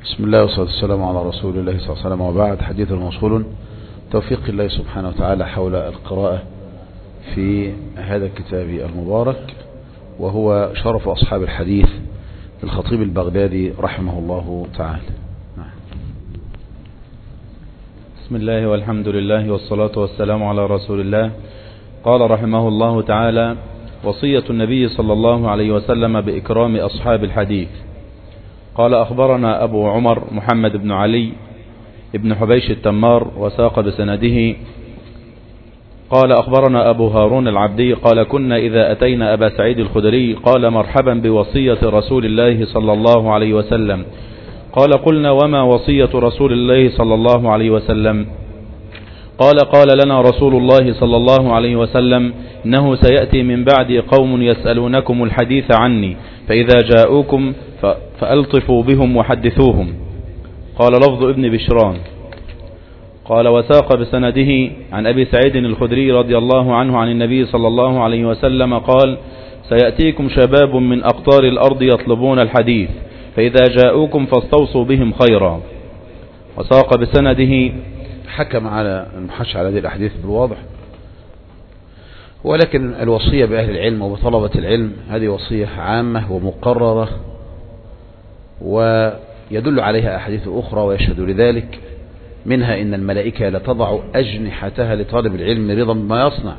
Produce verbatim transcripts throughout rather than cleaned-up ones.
بسم الله والصلاة والسلام على رسول الله صلى الله عليه وسلم، وبعد. حديث موصول توفيق الله سبحانه وتعالى حول القراءة في هذا الكتاب المبارك، وهو شرف أصحاب الحديث للخطيب البغدادي رحمه الله تعالى. بسم الله والحمد لله والصلاة والسلام على رسول الله. قال رحمه الله تعالى: وصية النبي صلى الله عليه وسلم بإكرام أصحاب الحديث. قال: أخبرنا أبو عمر محمد بن علي ابن حبيش التمار، وساق بسنده. قال: أخبرنا أبو هارون العبدي قال: كنا إذا أتينا أبا سعيد الخدري قال: مرحبا بوصية رسول الله صلى الله عليه وسلم. قال: قلنا: وما وصية رسول الله صلى الله عليه وسلم؟ قال: قال لنا رسول الله صلى الله عليه وسلم: إنه سيأتي من بعدي قوم يسألونكم الحديث عني، فإذا جاءوكم فألطفوا بهم وحدثوهم. قال: لفظ ابن بشران. قال: وساق بسنده عن أبي سعيد الخدري رضي الله عنه عن النبي صلى الله عليه وسلم قال: سيأتيكم شباب من أقطار الأرض يطلبون الحديث، فإذا جاءوكم فاستوصوا بهم خيرا. وساق بسنده. حكم على المحش على هذه الأحاديث بالواضح، ولكن الوصية بأهل العلم وبطلبة العلم هذه وصية عامة ومقررة، ويدل عليها أحاديث أخرى ويشهد لذلك، منها إن الملائكة لتضع أجنحتها لطالب العلم رضا بما يصنع.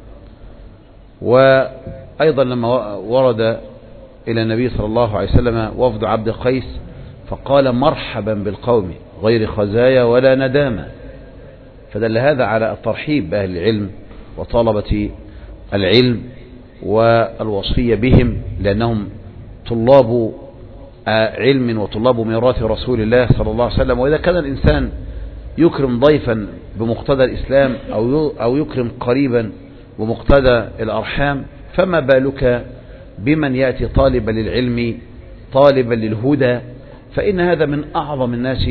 وأيضا لما ورد إلى النبي صلى الله عليه وسلم وفد عبد قيس فقال: مرحبا بالقوم غير خزايا ولا ندامة، فدل هذا على الترحيب بأهل العلم وطلبة العلم والوصية بهم، لأنهم طلاب علم وطلاب ميراث رسول الله صلى الله عليه وسلم. وإذا كان الإنسان يكرم ضيفا بمقتضى الإسلام أو يكرم قريبا بمقتضى الأرحام، فما بالك بمن يأتي طالبا للعلم طالبا للهدى؟ فإن هذا من أعظم الناس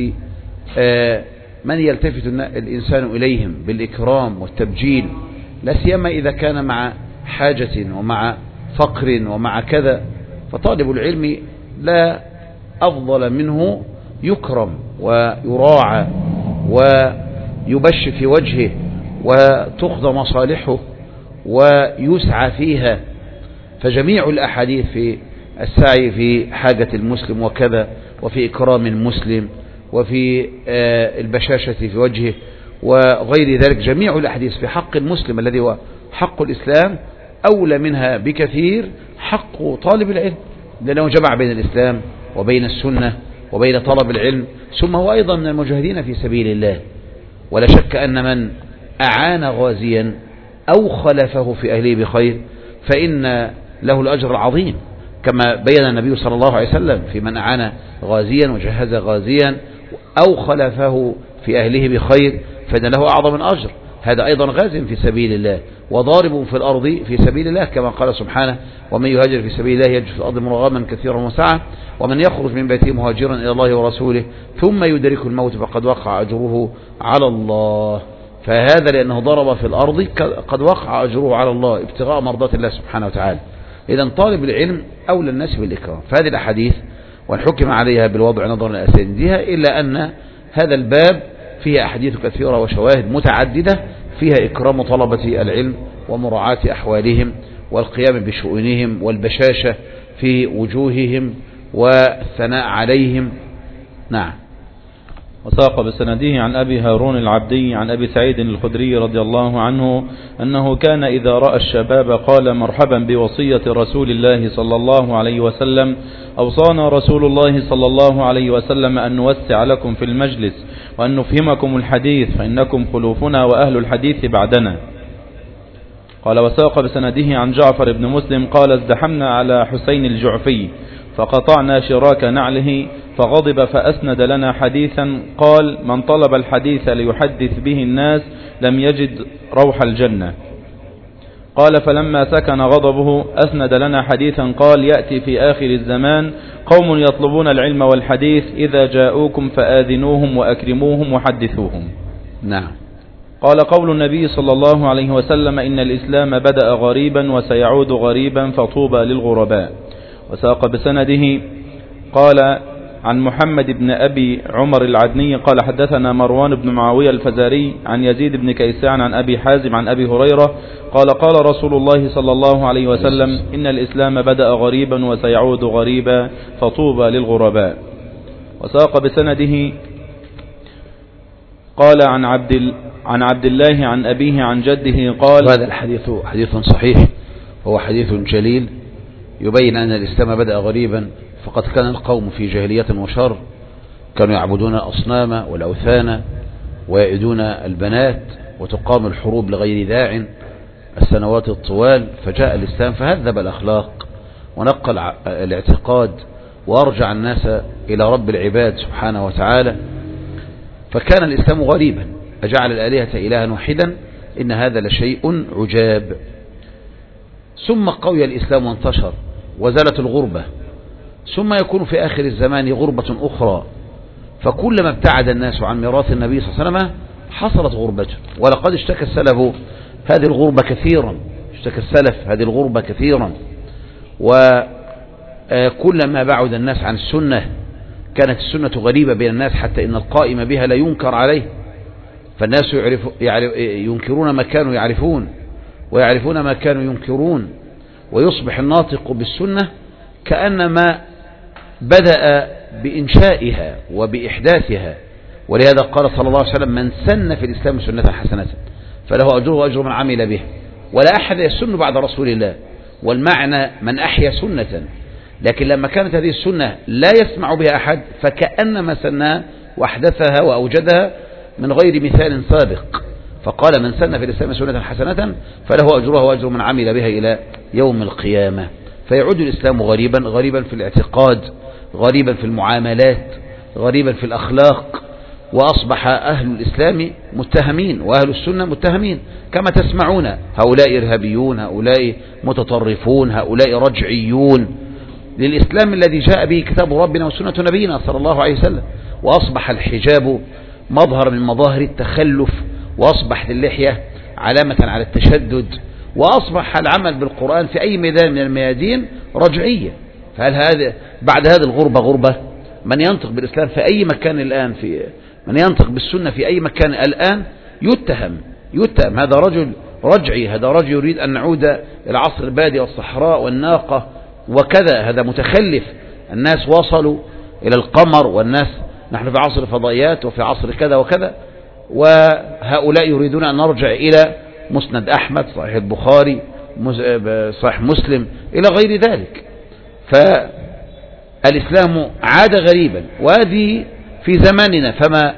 من يلتفت الإنسان إليهم بالإكرام والتبجيل، لا سيما إذا كان مع حاجة ومع فقر ومع كذا. فطالب العلم لا أفضل منه يكرم ويراعى ويبش في وجهه وتخضى مصالحه ويسعى فيها. فجميع الأحاديث في السعي في حاجة المسلم وكذا، وفي إكرام المسلم، وفي البشاشة في وجهه وغير ذلك، جميع الأحاديث في حق المسلم الذي هو حق الإسلام أولى منها بكثير حق طالب العلم، لأنه جمع بين الإسلام وبين السنة وبين طلب العلم، ثم هو أيضا من المجاهدين في سبيل الله. ولا شك أن من أعان غازيا أو خلفه في أهله بخير فإن له الأجر العظيم، كما بين النبي صلى الله عليه وسلم في من أعان غازيا وجهز غازيا أو خلفه في أهله بخير فإن له أعظم الأجر. هذا أيضا غاز في سبيل الله وضارب في الأرض في سبيل الله، كما قال سبحانه: ومن يهاجر في سبيل الله يجد في الأرض مراغما كثيرا وسعة، ومن يخرج من بيته مهاجرا إلى الله ورسوله ثم يدركه الموت فقد وقع أجره على الله. فهذا لأنه ضرب في الأرض قد وقع أجره على الله ابتغاء مرضات الله سبحانه وتعالى. إذن طالب العلم أولى الناس بالإكرام. فهذه الأحاديث والحكم عليها بالوضع نظرا لأسانيدها، إلا أن هذا الباب فيها أحاديث كثيرة وشواهد متعددة فيها إكرام طلبة العلم ومراعاة أحوالهم والقيام بشؤونهم والبشاشة في وجوههم والثناء عليهم. نعم. وساق بسنده عن أبي هارون العبدي عن أبي سعيد الخدري رضي الله عنه أنه كان إذا رأى الشباب قال: مرحبا بوصية رسول الله صلى الله عليه وسلم. أوصانا رسول الله صلى الله عليه وسلم أن نوسع لكم في المجلس وأن نفهمكم الحديث، فإنكم خلوفنا وأهل الحديث بعدنا. قال: وساق بسنده عن جعفر بن مسلم قال: ازدحمنا على حسين الجعفي فقطعنا شراك نعله فغضب فأسند لنا حديثا قال: من طلب الحديث ليحدث به الناس لم يجد روح الجنة. قال: فلما سكن غضبه أسند لنا حديثا قال: يأتي في آخر الزمان قوم يطلبون العلم والحديث، إذا جاءوكم فآذنوهم وأكرموهم وحدثوهم. نعم. قال: قول النبي صلى الله عليه وسلم: إن الإسلام بدأ غريبا وسيعود غريبا فطوبى للغرباء. وساق بسنده. قال: عن محمد بن أبي عمر العدني قال حدثنا مروان بن معاوية الفزاري عن يزيد بن كيسان عن أبي حازم عن أبي هريرة قال قال رسول الله صلى الله عليه وسلم إن الإسلام بدأ غريبا وسيعود غريبا فطوبى للغرباء. وساق بسنده قال عن عبد عن عبد الله عن أبيه عن جده قال. هذا الحديث حديث صحيح، هو حديث جليل يبين أن الإسلام بدأ غريبا، فقد كان القوم في جاهلية وشر كانوا يعبدون الأصنام والأوثان ويعيدون البنات وتقام الحروب لغير داع السنوات الطوال، فجاء الإسلام فهذب الأخلاق ونقل الاعتقاد وأرجع الناس إلى رب العباد سبحانه وتعالى، فكان الإسلام غريبا. أجعل الآلهة إلها واحدا إن هذا لشيء عجاب. ثم قوي الإسلام وانتشر وزالت الغربة، ثم يكون في آخر الزمان غربة أخرى، فكلما ابتعد الناس عن ميراث النبي صلى الله عليه وسلم حصلت غربته. ولقد اشتكى السلف هذه الغربة كثيرا، اشتكى السلف هذه الغربة كثيرا، وكلما بعد الناس عن السنة كانت السنة غريبة بين الناس، حتى إن القائم بها لا ينكر عليه، فالناس يعرف ينكرون ما كانوا يعرفون ويعرفون ما كانوا ينكرون، ويصبح الناطق بالسنة كأنما بدأ بإنشائها وبإحداثها. ولهذا قال صلى الله عليه وسلم من سن في الإسلام سنة حسنة فله أجره وأجر من عمل به، ولا أحد يسن بعد رسول الله، والمعنى من أحيا سنة. لكن لما كانت هذه السنة لا يسمع بها أحد فكأنما سنها وأحدثها وأوجدها من غير مثال سابق، فقال من سن في الإسلام سنة حسنة فله أجرها وأجر من عمل بها إلى يوم القيامة. فيعود الإسلام غريبا، غريبا في الاعتقاد، غريبا في المعاملات، غريبا في الأخلاق، وأصبح أهل الإسلام متهمين وأهل السنة متهمين، كما تسمعون هؤلاء إرهابيون، هؤلاء متطرفون، هؤلاء رجعيون للإسلام الذي جاء به كتاب ربنا وسنة نبينا صلى الله عليه وسلم. وأصبح الحجاب مظهر من مظاهر التخلف، وأصبحت اللحية علامة على التشدد، وأصبح العمل بالقرآن في أي ميدان من الميادين رجعية. فهل هذا بعد هذه الغربة غربة؟ من ينطق بالإسلام في أي مكان الآن، في من ينطق بالسنة في أي مكان الآن يتهم يتهم هذا رجل رجعي، هذا رجل يريد أن نعود إلى العصر البادي والصحراء والناقة وكذا، هذا متخلف. الناس وصلوا إلى القمر، والناس نحن في عصر الفضائيات وفي عصر كذا وكذا، وهؤلاء يريدون أن نرجع إلى مسند أحمد، صحيح البخاري، صحيح مسلم، إلى غير ذلك. فالإسلام عاد غريبا، وهذه في زماننا، فما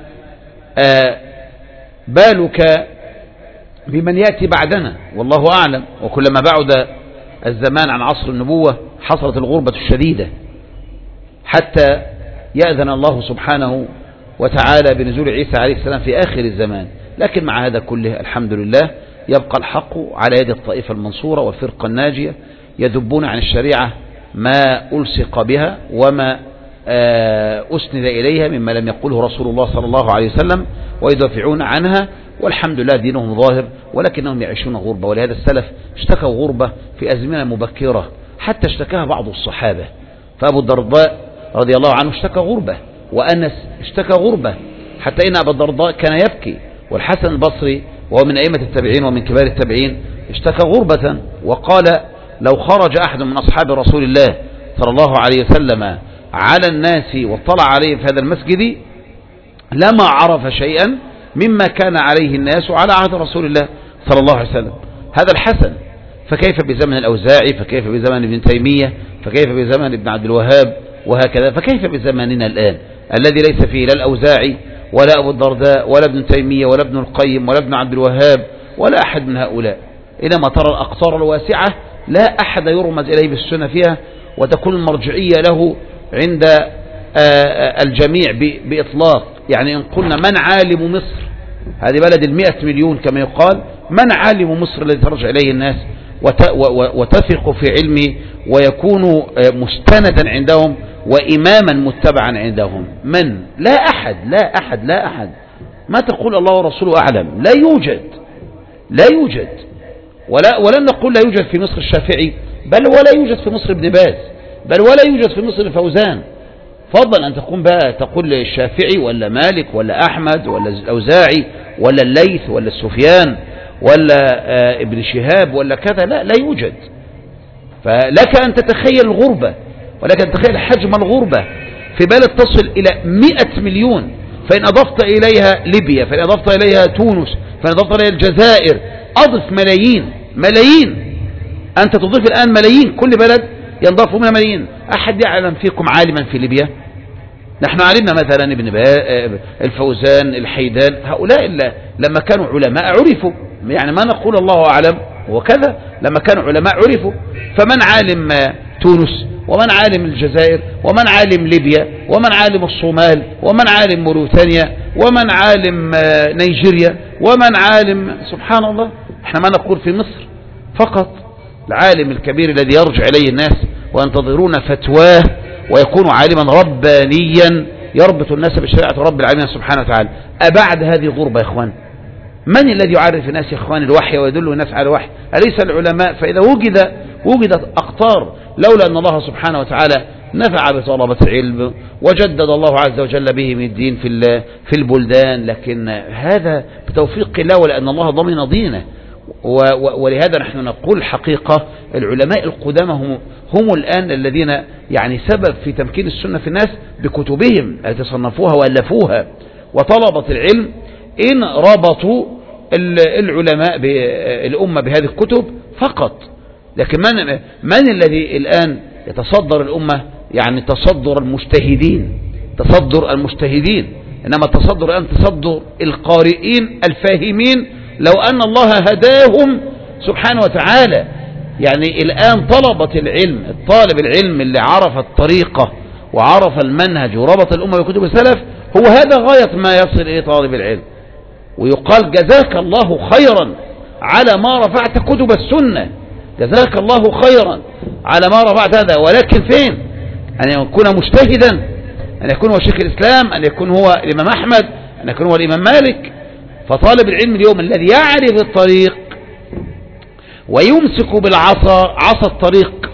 بالك بمن يأتي بعدنا؟ والله أعلم. وكلما بعد الزمان عن عصر النبوة حصلت الغربة الشديدة، حتى يأذن الله سبحانه وتعالى بنزول عيسى عليه السلام في آخر الزمان. لكن مع هذا كله الحمد لله يبقى الحق على يد الطائفة المنصورة والفرقة الناجية، يذبون عن الشريعة ما ألصق بها وما أسند إليها مما لم يقوله رسول الله صلى الله عليه وسلم، ويدافعون عنها، والحمد لله دينهم ظاهر، ولكنهم يعيشون غربة. ولهذا السلف اشتكوا غربة في أزمنة مبكرة، حتى اشتكاها بعض الصحابة. فأبو الدرداء رضي الله عنه اشتكى غربة، وأنس اشتكى غربة، حتى إن أبو الدرداء كان يبكي، والحسن البصري وهو من أئمة التابعين ومن كبار التابعين اشتكى غربة، وقال لو خرج أحد من أصحاب رسول الله صلى الله عليه وسلم على الناس واطلع عليهم في هذا المسجد لما عرف شيئا مما كان عليه الناس على عهد رسول الله صلى الله عليه وسلم. هذا الحسن، فكيف بزمن الأوزاعي، فكيف بزمن ابن تيمية، فكيف بزمن ابن عبد الوهاب، وهكذا. فكيف بزماننا الآن الذي ليس فيه لا الأوزاعي ولا أبو الدرداء ولا ابن تيمية ولا ابن القيم ولا ابن عبد الوهاب ولا أحد من هؤلاء، إنما ترى الأقطار الواسعة لا أحد يرمز إليه بالسنة فيها، وتكون المرجعية له عند الجميع بإطلاق. يعني إن قلنا من عالم مصر، هذه بلد المئة مليون كما يقال، من عالم مصر الذي ترجع إليه الناس وتثق في علمه ويكون مستندا عندهم وإماما متبعا عندهم؟ من؟ لا أحد لا أحد لا أحد. ما تقول الله ورسوله أعلم؟ لا يوجد لا يوجد ولا ولن نقول لا يوجد في مصر الشافعي، بل ولا يوجد في مصر ابن باز، بل ولا يوجد في مصر الفوزان، فضلا أن تقوم بقى تقول الشافعي ولا مالك ولا أحمد ولا الأوزاعي ولا الليث ولا السفيان ولا ابن شهاب ولا كذا، لا لا يوجد. فلك أن تتخيل الغربة، ولك أن تتخيل حجم الغربة في بلد تصل إلى مئة مليون، فإن أضفت إليها ليبيا، فإن أضفت إليها تونس، فإن أضفت إليها الجزائر، أضف ملايين ملايين. أنت تضيف الآن ملايين، كل بلد ينضاف منها ملايين. أحد يعلم فيكم عالما في ليبيا؟ نحن علمنا مثلا ابن الفوزان، الحيدان، هؤلاء لما كانوا علماء عرفوا، يعني ما نقول الله أعلم وكذا، لما كانوا علماء عرفوا. فمن عالم تونس، ومن عالم الجزائر، ومن عالم ليبيا، ومن عالم الصومال، ومن عالم موريتانيا، ومن عالم نيجيريا، ومن عالم، سبحان الله. احنا ما نقول في مصر فقط العالم الكبير الذي يرجع إليه الناس وينتظرون فتواه ويكون عالما ربانيا يربط الناس بشريعة رب العالمين سبحانه وتعالى. أبعد هذه غربة يا إخوان؟ من الذي يعرف الناس يا إخوان الوحي ويدل الناس على الوحي؟ أليس العلماء؟ فإذا وجد وجدت أقطار، لولا أن الله سبحانه وتعالى نفع بطلبة العلم وجدد الله عز وجل بهم الدين في في البلدان، لكن هذا بتوفيق الله ولأن الله ضمن دينه. ولهذا نحن نقول الحقيقة العلماء القدامى هم, هم الآن الذين يعني سبب في تمكين السنة في الناس بكتبهم التي صنفوها وألفوها. وطلبة العلم إن ربطوا العلماء بالأمة بهذه الكتب فقط. لكن من, من الذي الآن يتصدر الأمة؟ يعني تصدر المجتهدين، تصدر المجتهدين. إنما التصدر الآن تصدر القارئين الفاهمين لو أن الله هداهم سبحانه وتعالى. يعني الآن طلبة العلم، الطالب العلم اللي عرف الطريقة وعرف المنهج وربط الأمة بكتب السلف، هو هذا غاية ما يصل إليه طالب العلم. ويقال جزاك الله خيرا على ما رفعت كتب السنة، جزاك الله خيرا على ما رفعت هذا. ولكن فين؟ أن يكون مجتهدا، أن يكون هو شيخ الإسلام، أن يكون هو الإمام أحمد، أن يكون هو الإمام مالك. فطالب العلم اليوم الذي يعرف الطريق ويمسك بالعصا، عصا الطريق،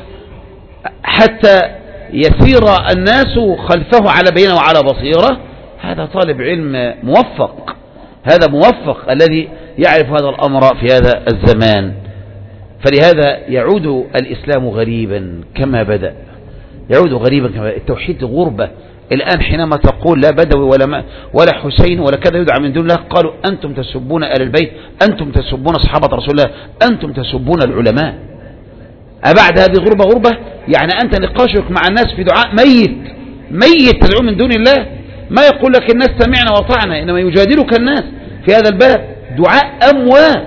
حتى يسير الناس خلفه على بينه وعلى بصيرة، هذا طالب علم موفق، هذا موفق الذي يعرف هذا الأمر في هذا الزمان. فلهذا يعود الإسلام غريبا كما بدأ، يعود غريبا كما بدأ. التوحيد غربة الآن. حينما تقول لا بدوي ولا ما ولا حسين ولا كذا يدعى من دون الله، قالوا أنتم تسبون آل البيت، أنتم تسبون صحابة رسول الله، أنتم تسبون العلماء. أبعد هذه غربة غربة؟ يعني أنت نقاشك مع الناس في دعاء ميت ميت تدعو من دون الله. ما يقول لك الناس سمعنا وطعنا، إنما يجادلك الناس في هذا الباب دعاء أموات،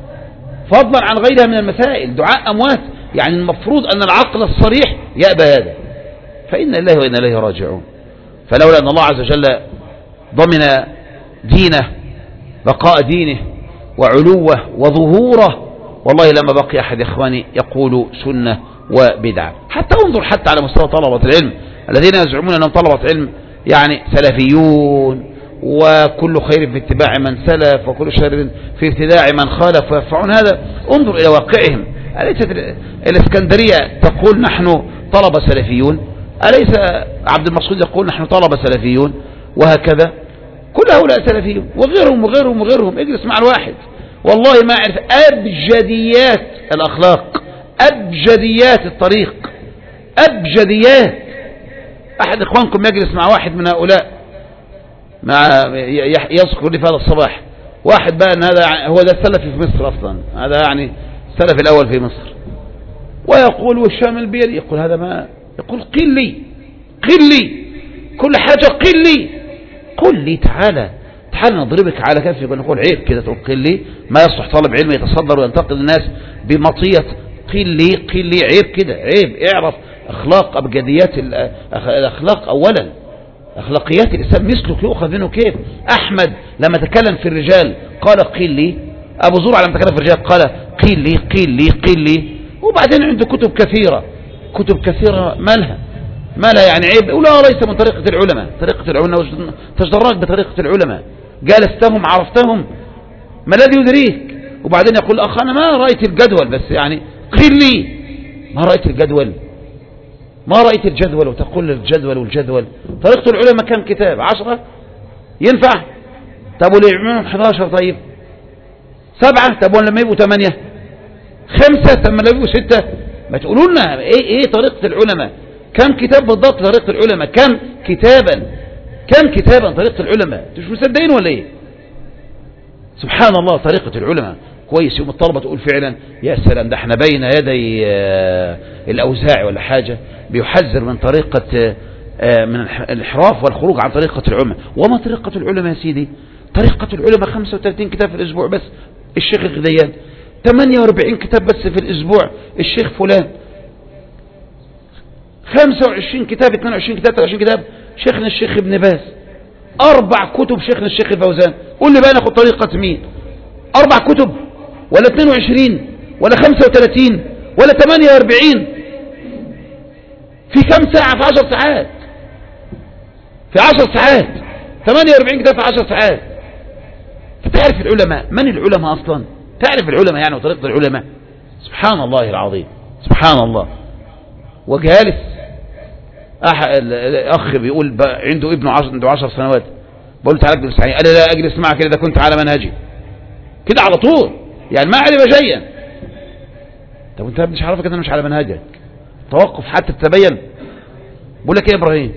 فضلا عن غيرها من المسائل دعاء أموات. يعني المفروض أن العقل الصريح يأبى هذا. فإن الله وإن إليه راجعون. فلولا أن الله عز وجل ضمن دينه، بقاء دينه وعلوه وظهوره، والله لما بقي أحد إخواني يقول سنة وبدعة. حتى انظر حتى على مستوى طلبة العلم الذين يزعمون أنهم طلبة علم يعني سلفيون، وكل خير في اتباع من سلف، وكل شر في ابتداع من خالف، ويرفعون هذا. انظر إلى واقعهم. أليست الإسكندرية تقول نحن طلبة سلفيون؟ أليس عبد المقصود يقول نحن طلبة سلفيون؟ وهكذا كل هؤلاء سلفيون، وغيرهم وغيرهم وغيرهم. اجلس مع الواحد والله ما أعرف أبجديات الأخلاق، أبجديات الطريق، أبجديات. أحد إخوانكم يجلس مع واحد من هؤلاء، مع يذكر لي في هذا الصباح واحد بقى أن هذا هو ده السلفي في مصر أصلا، هذا يعني السلف الأول في مصر، ويقول والشام البيد، يقول هذا ما يقول قل لي قل لي كل حاجة قل لي قل لي تعالى تعالى نضربك على كفك ونقول عيب كده تقول قل لي. ما يصلح طالب علم يتصدر وينتقد الناس بمطية قل لي قل لي، عيب كده عيب. اعرف أخلاق أبجديات الأخلاق أولا، أخلاقيات الإسلام مثلك يؤخذ منه كيف. أحمد لما تكلم في الرجال قال قل لي، أبو زرع لما تكلم في الرجال قال قل لي قل لي قل لي. وبعدين عنده كتب كثيرة، كتب كثيرة مالها مالها يعني عيب. ولا ليس من طريقة العلماء، طريقة العلماء تجدراك بطريقة العلماء، جالستهم عرفتهم ما الذي يدريك. وبعدين يقول الأخ أنا ما رأيت الجدول، بس يعني قل لي ما رأيت الجدول. ما رأيت الجدول وتقول الجدول والجدول. طريقة العلماء كم كتاب؟ عشرة ينفع؟ طب والإمام حداشر؟ طيب سبعة؟ طب ولا ما يبقوا ثمانية؟ خمسة؟ طب ما يبقوا ستة؟ ما تقولوا لنا ايه ايه طريقة العلماء؟ كم كتاب بالضبط طريقة العلماء؟ كم كتابا كم كتابا طريقة العلماء؟ انتوا مش مصدقين ولا ايه؟ سبحان الله طريقة العلماء. كويس يوم الطلبة تقول فعلا يا سلام، ده احنا بين يدي الأوزاعي ولا حاجة بيحذر من طريقة من الانحراف والخروج عن طريقة العلماء. وما طريقة العلماء يا سيدي؟ طريقة العلماء خمسة وثلاثين كتاب في الأسبوع بس الشيخ الغديان، ثمانية وأربعين كتاب بس في الأسبوع الشيخ فلان، خمسة وعشرين كتاب اثنين وعشرين كتاب ثلاثة وعشرين كتاب شيخنا الشيخ ابن باز، أربع كتب شيخنا الشيخ الفوزان. قول لي بقى ناخد طريقة مين؟ أربع كتب ولا اثنين وعشرين ولا خمسة وثلاثين ولا ثمانية وأربعين؟ في كم ساعة؟ في عشر ساعات في عشر ساعات ثمانية وأربعين كتاب في عشر ساعات. فتعرف العلماء من العلماء أصلا؟ تعرف العلماء يعني وطريقة العلماء؟ سبحان الله العظيم سبحان الله. وجالس أخ بيقول عنده ابنه عنده عشر سنوات، بقول له تعالى اجلس معي، قال لي لا أجلس معك كده كنت على منهجي كده على طول، يعني ما علم شيئا. طب انت مش عارفك ان انا مش على منهجك، توقف حتى تتبين. بقول لك ايه يا ابراهيم؟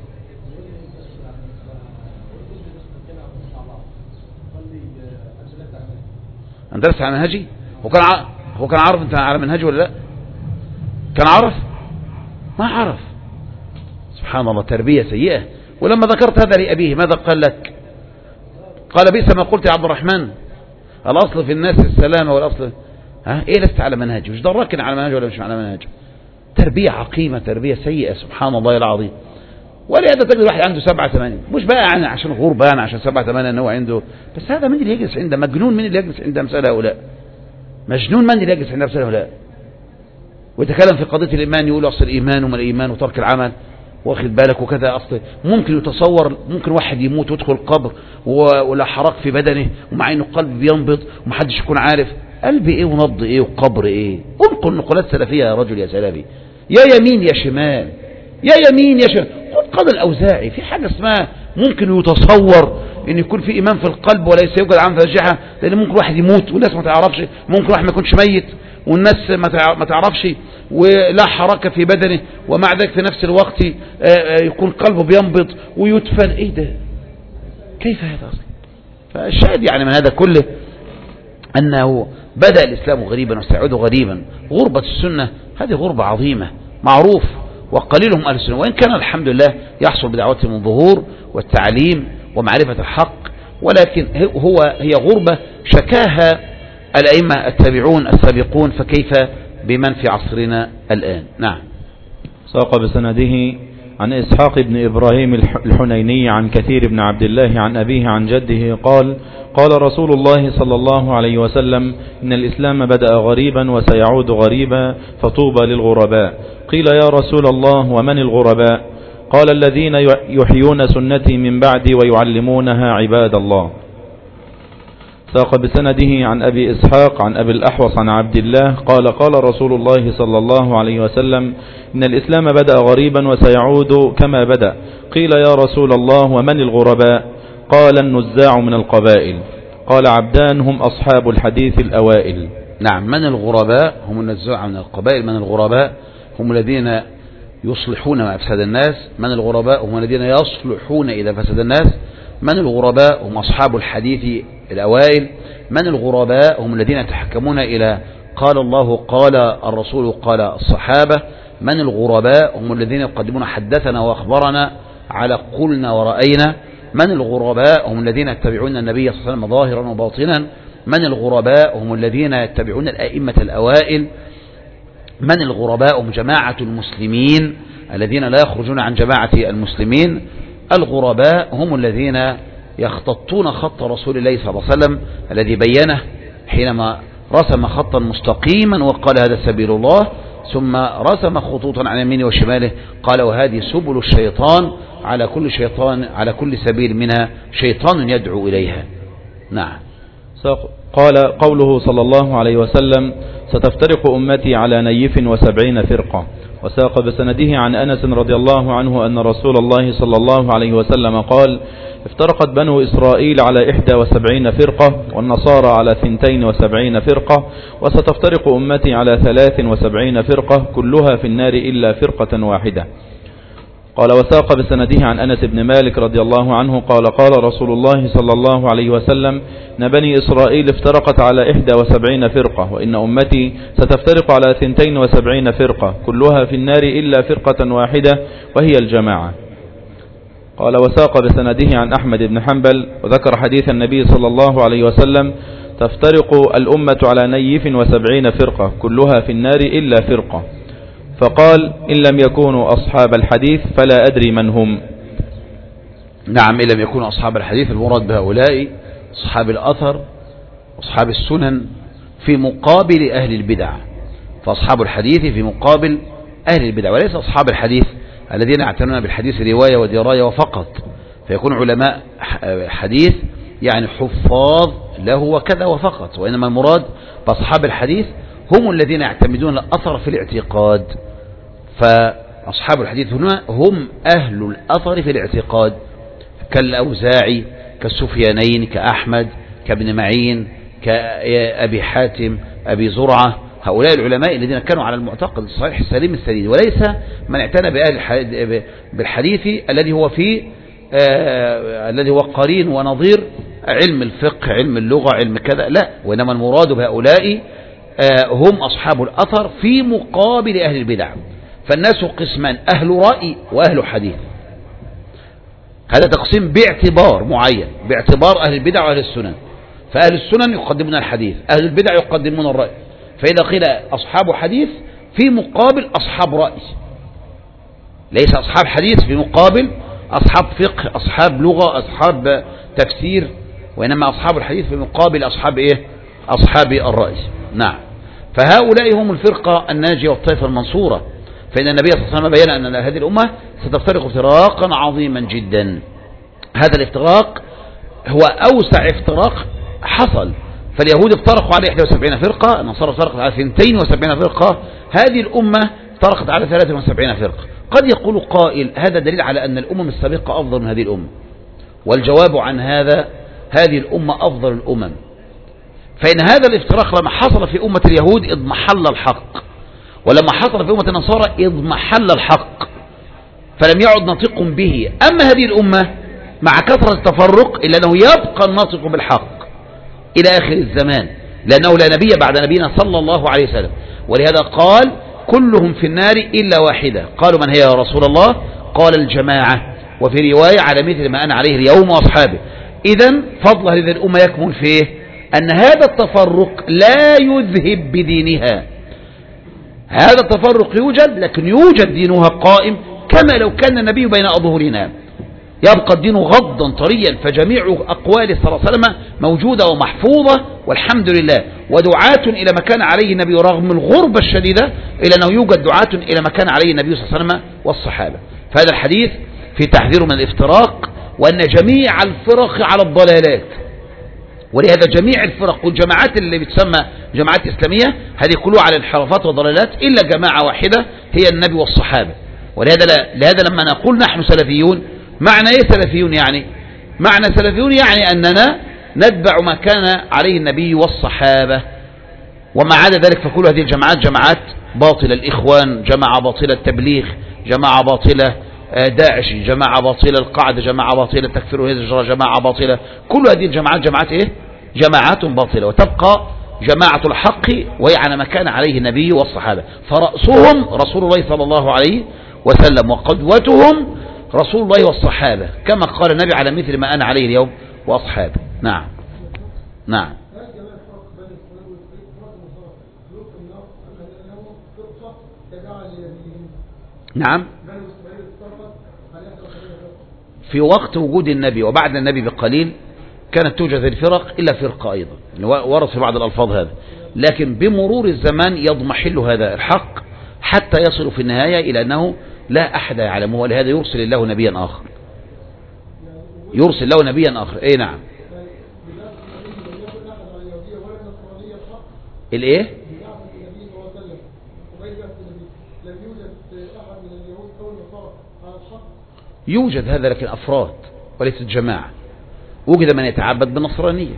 انت درست على منهجي؟ هو كان ع... هو كان عارف انت على منهجي ولا لا؟ كان عارف؟ ما عرف. سبحان الله تربية سيئة. ولما ذكرت هذا لأبيه ماذا قال لك؟ قال بئس ما قلت يا عبد الرحمن، الأصل في الناس السلامة والأصل ها ايه لست على منهجه؟ مش دراكن على منهجه ولا مش على منهجه؟ تربية عقيمة تربية سيئة سبحان الله العظيم. ولهذا تجد واحد عنده سبعة ثمانية، مش بقى يعني عشان غربة يعني عشان سبعة ثمانية ان هو عنده، بس هذا من اللي يجلس عنده؟ مجنون من اللي يجلس عنده امثال هؤلاء؟ مجنون من اللي يجلس عنده امثال هؤلاء؟ ويتكلم في قضية الإيمان يقول أصل الإيمان وما الإيمان وترك العمل، واخد بالك وكذا. أصل ممكن يتصور ممكن واحد يموت ويدخل القبر ولا حرق في بدنه ومع انه قلب بينبض ومحدش يكون عارف قلب ايه ونبض ايه وقبر ايه. انقل نقولات سلفية يا رجل يا سلفي، يا يمين يا شمال يا يمين يا شمال. قل قال الأوزاعي في حاجة اسمها ممكن يتصور ان يكون في ايمان في القلب وليس يوجد عام فاجحة، لان ممكن واحد يموت والناس ما تعرفش، ممكن واحد ما يكونش ميت والناس ما تعرفش ولا حركة في بدنه ومع ذلك في نفس الوقت يكون قلبه بينبض ويدفن. ايه ده؟ كيف هذا اصلا؟ فالشاهد يعني من هذا كله انه بدأ الاسلام غريبا وسيعود غريبا. غربة السنة هذه غربة عظيمة معروف، وقليلهم اهل السنة، وان كان الحمد لله يحصل بدعوتهم الظهور والتعليم ومعرفة الحق، ولكن هو هي غربة شكاها الأئمة التابعون السابقون، فكيف بمن في عصرنا الآن؟ نعم. ساق بسنده عن إسحاق بن إبراهيم الحنيني عن كثير بن عبد الله عن أبيه عن جده قال قال رسول الله صلى الله عليه وسلم إن الإسلام بدأ غريبا وسيعود غريبا فطوبى للغرباء. قيل يا رسول الله ومن الغرباء؟ قال الذين يحيون سنتي من بعدي ويعلمونها عباد الله. ساق بسنده عن أبي إسحاق عن أبي الأحوص عن عبد الله قال قال رسول الله صلى الله عليه وسلم إن الإسلام بدأ غريبا وسيعود كما بدأ. قيل يا رسول الله ومن الغرباء؟ قال النزاع من القبائل. قال عبدان هم أصحاب الحديث الأوائل. نعم. من الغرباء؟ هم النزاع من القبائل. من الغرباء؟ هم الذين يصلحون ما أفسد الناس. من الغرباء؟ هم الذين يصلحون إذا فسد الناس. من الغرباء؟ هم أصحاب الحديث الأوائل. من الغرباء؟ هم الذين يتحكمون إلى قال الله قال الرسول قال الصحابة. من الغرباء؟ هم الذين يقدمون حدثنا وأخبرنا على قلنا ورأينا. من الغرباء؟ هم الذين يتبعون النبي صلى الله عليه وسلم ظاهرا وباطنا. من الغرباء؟ هم الذين يتبعون الأئمة الأوائل. من الغرباء؟ هم جماعة المسلمين الذين لا يخرجون عن جماعة المسلمين. الغرباء هم الذين يخططون خط رسول الله صلى الله عليه وسلم الذي بينه حينما رسم خطا مستقيما وقال هذا سبيل الله، ثم رسم خطوطا عن يمينه وشماله قال وهذه سبل الشيطان، على كل شيطان على كل سبيل منها شيطان يدعو إليها. نعم. قال قوله صلى الله عليه وسلم ستفترق أمتي على نيف وسبعين فرقة. وساق بسنده عن أنس رضي الله عنه أن رسول الله صلى الله عليه وسلم قال افترقت بنو إسرائيل على إحدى وسبعين فرقة والنصارى على ثنتين وسبعين فرقة وستفترق أمتي على ثلاث وسبعين فرقة كلها في النار إلا فرقة واحدة. قال وساق بسنده عن أنس بن مالك رضي الله عنه قال قال رسول الله صلى الله عليه وسلم إن بني إسرائيل افترقت على إحدى وسبعين فرقة وإن أمتي ستفترق على ثنتين وسبعين فرقة كلها في النار إلا فرقة واحدة وهي الجماعة. قال وساق بسنده عن أحمد بن حنبل وذكر حديث النبي صلى الله عليه وسلم تفترق الأمة على نيف وسبعين فرقة كلها في النار إلا فرقة، فقال إن لم يكونوا أصحاب الحديث فلا أدري من هم. نعم، إن لم يكونوا أصحاب الحديث المراد بهؤلاء أصحاب الأثر أصحاب السنن في مقابل أهل البدع، فأصحاب الحديث في مقابل أهل البدع، وليس أصحاب الحديث الذين يعتنون بالحديث رواية ودراية وفقط، فيكون علماء حديث يعني حفاظ له وكذا وفقط، وإنما المراد بأصحاب الحديث هم الذين يعتمدون الأثر في الاعتقاد. فأصحاب الحديث هنا هم أهل الأثر في الاعتقاد كالأوزاعي كالسفيانين كأحمد كابن معين كأبي حاتم أبي زرعة، هؤلاء العلماء الذين كانوا على المعتقد الصحيح السليم السديد، وليس من اعتنى بأهل بالحديث الذي هو فيه آه الذي هو قرين ونظير علم الفقه علم اللغة علم كذا، لا، وإنما المراد بهؤلاء آه هم أصحاب الأثر في مقابل أهل البدع. فالناس قسمان، أهل رأي وأهل حديث، هذا تقسيم باعتبار معين، باعتبار أهل البدع وأهل السنن. فأهل السنن يقدمون الحديث، أهل البدع يقدمون الرأي. فإذا قيل أصحاب حديث في مقابل أصحاب رأي، ليس أصحاب حديث في مقابل أصحاب فقه أصحاب لغة أصحاب تفسير، وإنما أصحاب الحديث في مقابل أصحاب إيه؟ أصحاب الرأي. نعم، فهؤلاء هم الفرقة الناجية والطائفة المنصورة. فإن النبي صلى الله عليه وسلم بيّن أن هذه الأمة ستفترق افتراقا عظيما جدا. هذا الافتراق هو أوسع افتراق حصل، فاليهود افترقوا على إحدى وسبعين فرقة، النصارى افترقت على اثنتين وسبعين فرقة، هذه الأمة افترقت على ثلاثة وسبعين فرقة. قد يقول قائل هذا دليل على أن الأمم السابقة أفضل من هذه الأمة، والجواب عن هذا هذه الأمة أفضل الأمم. فإن هذا الافتراق لما حصل في أمة اليهود اضمحل الحق، ولما حصل في أمة النصارى اضمحل الحق، فلم يعد ناطق به. أما هذه الأمة مع كثرة التفرق إلا أنه يبقى الناطق بالحق إلى آخر الزمان، لأنه لا نبي بعد نبينا صلى الله عليه وسلم. ولهذا قال كلهم في النار إلا واحدة. قالوا من هي يا رسول الله؟ قال الجماعة، وفي رواية على مثل ما أنا عليه اليوم وأصحابه. إذن فضل هذه الأمة يكمن فيه أن هذا التفرق لا يذهب بدينها، هذا التفرق يوجد لكن يوجد دينها قائم كما لو كان النبي بين أظهرنا، يبقى الدين غضا طريا. فجميع أقواله صلى الله عليه وسلم موجودة ومحفوظة والحمد لله، ودعاة إلى ما كان عليه النبي رغم الغربة الشديدة إلى أنه يوجد دعاة إلى ما كان عليه النبي صلى الله عليه وسلم والصحابة. فهذا الحديث في تحذير من الافتراق، وأن جميع الفرق على الضلالات. ولهذا جميع الفرق والجماعات اللي بتسمى جماعات إسلامية هذه كلها على انحرافات وضلالات إلا جماعة واحدة هي النبي والصحابة. ولهذا لهذا لما نقول نحن سلفيون، معنى ايه سلفيون؟ يعني معنى سلفيون يعني أننا نتبع ما كان عليه النبي والصحابة، وما عدا ذلك فكل هذه الجماعات جماعات باطلة. الإخوان جماعة باطلة، التبليغ جماعة باطلة، داعش جماعة باطلة، القاعدة جماعة باطلة، تكفير الهجرة جماعة باطلة. كل هذه الجماعات جماعات ايه؟ جماعات باطلة. وتبقى جماعة الحق وهي على ما كان عليه النبي والصحابة، فرأسهم رسول الله صلى الله عليه وسلم وقدوتهم رسول الله والصحابة، كما قال النبي على مثل ما أنا عليه اليوم وأصحابه. نعم نعم نعم في وقت وجود النبي وبعد النبي بقليل كانت توجد الفرق إلا فرقة أيضا، ورد في بعض الألفاظ هذا، لكن بمرور الزمان يضمحل هذا الحق حتى يصل في النهاية إلى أنه لا أحد يعلمه، ولهذا يرسل الله نبيا آخر، يرسل له نبيا آخر. اي نعم الايه؟ يوجد هذا لكن أفراد وليست جماعة. وجد من يتعبد بالنصرانية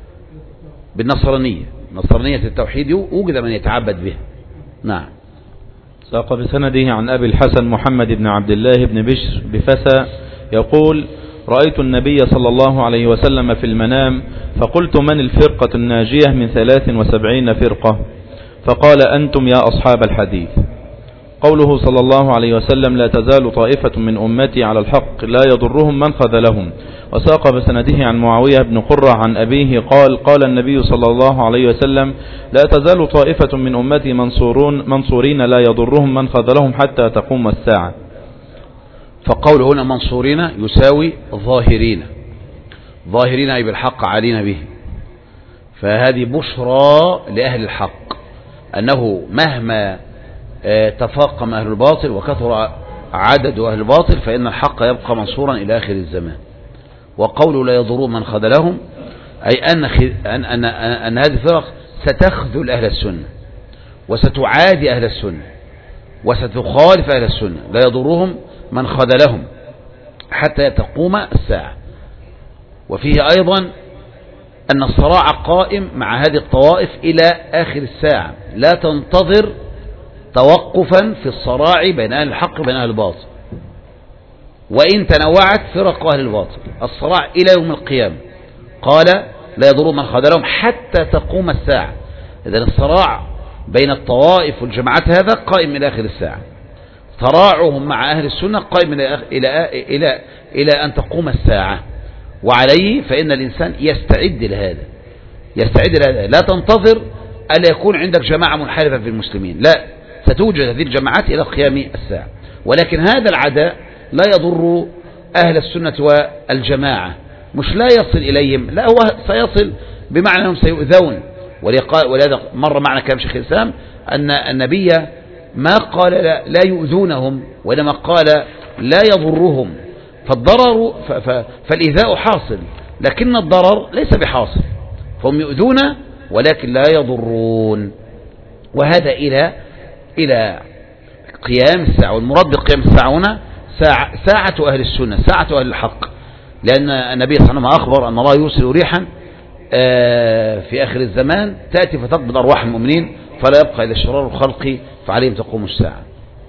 بالنصرانية نصرانية التوحيد، وجد من يتعبد به. نعم. ساق بسنده عن أبي الحسن محمد بن عبد الله بن بشر بفسا يقول: رأيت النبي صلى الله عليه وسلم في المنام، فقلت: من الفرقة الناجية من ثلاث وسبعين فرقة؟ فقال: أنتم يا أصحاب الحديث. قوله صلى الله عليه وسلم: لا تزال طائفة من أمتي على الحق لا يضرهم من خذلهم. وساق بسنده عن معاوية بن قرة عن أبيه قال: قال النبي صلى الله عليه وسلم: لا تزال طائفة من أمتي منصورون منصورين لا يضرهم من خذلهم حتى تقوم الساعة. فقول هنا منصورين يساوي ظاهرين، ظاهرين أي بالحق عالين به. فهذه بشرى لأهل الحق أنه مهما تفاقم أهل الباطل وكثر عدد أهل الباطل فإن الحق يبقى منصورا إلى آخر الزمان. وقوله لا يضرون من خذلهم أي أن, أن, أن, أن هذه الفرق ستخذل أهل السنة وستعادي أهل السنة وستخالف أهل السنة. لا يضرهم من خذلهم حتى تقوم الساعة. وفيه أيضا أن الصراع قائم مع هذه الطوائف إلى آخر الساعة، لا تنتظر توقفا في الصراع بين أهل الحق وبين أهل الباطل، وإن تنوعت فرق أهل الباطل الصراع إلى يوم القيامة. قال: لا يضرون من خذلهم حتى تقوم الساعة. إذن الصراع بين الطوائف والجماعات هذا قائم إلى آخر الساعة. صراعهم مع أهل السنة قائم إلى, إلى, إلى, إلى أن تقوم الساعة. وعليه فإن الإنسان يستعد لهذا يستعد لهذا لا تنتظر ألا يكون عندك جماعة منحرفة في المسلمين، لا، ستوجد هذه الجماعات إلى قيام الساعة. ولكن هذا العداء لا يضر أهل السنة والجماعة، مش لا يصل إليهم، لا، هو سيصل بمعنى أنهم سيؤذون. ولهذا مر معنا كلام شيخ الإسلام أن النبي ما قال لا يؤذونهم وإنما قال لا يضرهم. فالضرر فالإيذاء حاصل لكن الضرر ليس بحاصل، فهم يؤذون ولكن لا يضرون. وهذا إلى إلى قيام الساعة. والمراد بقيام الساعة هنا ساعة, ساعة أهل السنة، ساعة أهل الحق، لأن النبي صلى الله عليه وسلم أخبر أن الله يرسل ريحا في آخر الزمان تأتي فتقبض أرواح المؤمنين فلا يبقى إلا شرار الخلق فعليهم تقوم الساعة.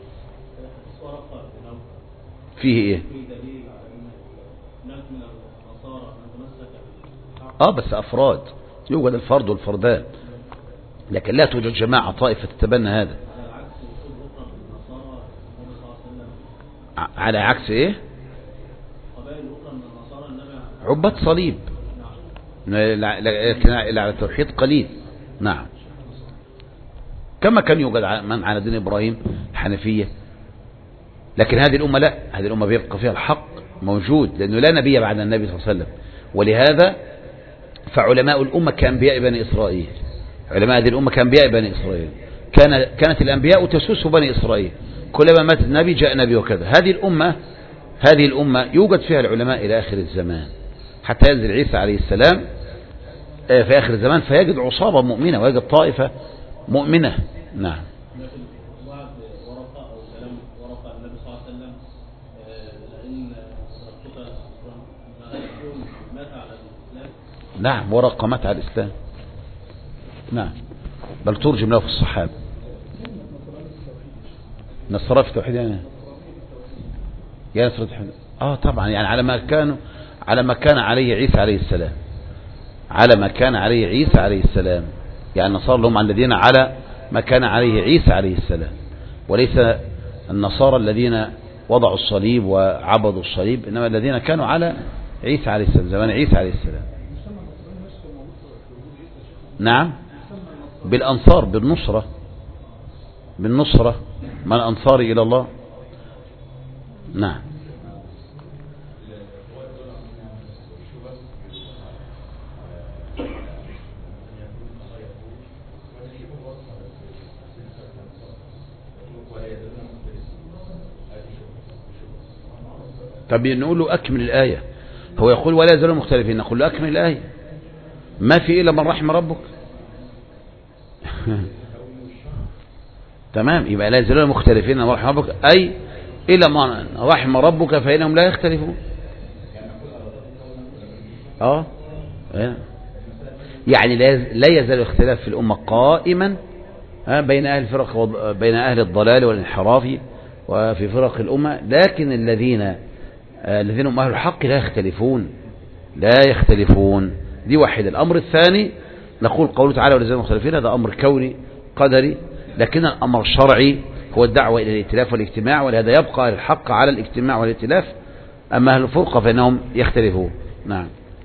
فيه إيه؟ آه بس أفراد، يوجد الفرد والفردان، لكن لا توجد جماعة طائفة تتبنى هذا. على عكس إيه؟ عباد صليب، لكن على التوحيد قليل. نعم. كما كان يوجد من على دين إبراهيم حنفية، لكن هذه الأمة لا، هذه الأمة بيبقى فيها الحق موجود لأنه لا نبي بعد النبي صلى الله عليه وسلم. ولهذا فعلماء الأمة كأنبياء بني إسرائيل، علماء هذه الأمة كأنبياء بني إسرائيل، كان كانت الأنبياء تسوس بني إسرائيل، كلما مات النبي جاء نبي وكذا. هذه الأمة هذه الأمة يوجد فيها العلماء إلى آخر الزمان حتى ينزل عيسى عليه السلام في آخر الزمان فيجد عصابة مؤمنة ويجد طائفة مؤمنة. نعم. نعم، ورقة مات على الإسلام. نعم، بل ترجم له في الصحابة. نصرة في التوحيد يعني يا نصرة التوحيد. اه طبعا، يعني على ما كانوا على ما كان عليه عيسى عليه السلام، على ما كان عليه عيسى عليه السلام، يعني النصارى هم الذين على ما كان عليه عيسى عليه السلام، وليس النصارى الذين وضعوا الصليب وعبدوا الصليب، إنما الذين كانوا على عيسى عليه السلام زمان عيسى عليه السلام. نعم، بالأنصار، بالنصرة بالنصرة من الأنصار إلى الله. نعم. طب نقول له أكمل الآية، هو يقول ولا يزالوا مختلفين، نقول له أكمل الآية، ما في إلا من رحم ربك. تمام. يبقى لا يزالون مختلفين ما رحم ربك، أي إلى ما رحم ربك فإنهم لا يختلفون. اه يعني لا يزال الاختلاف في الأمة قائما بين أهل الفرق بين أهل الضلال والانحراف وفي فرق الأمة، لكن الذين الذين هم أهل الحق لا يختلفون لا يختلفون. دي واحدة. الأمر الثاني نقول قوله تعالى والذين مختلفين، هذا أمر كوني قدري، لكن الأمر الشرعي هو الدعوة إلى الائتلاف والاجتماع، ولهذا يبقى الحق على الاجتماع والائتلاف، أما أهل الفرقة فإنهم يختلفون. نعم.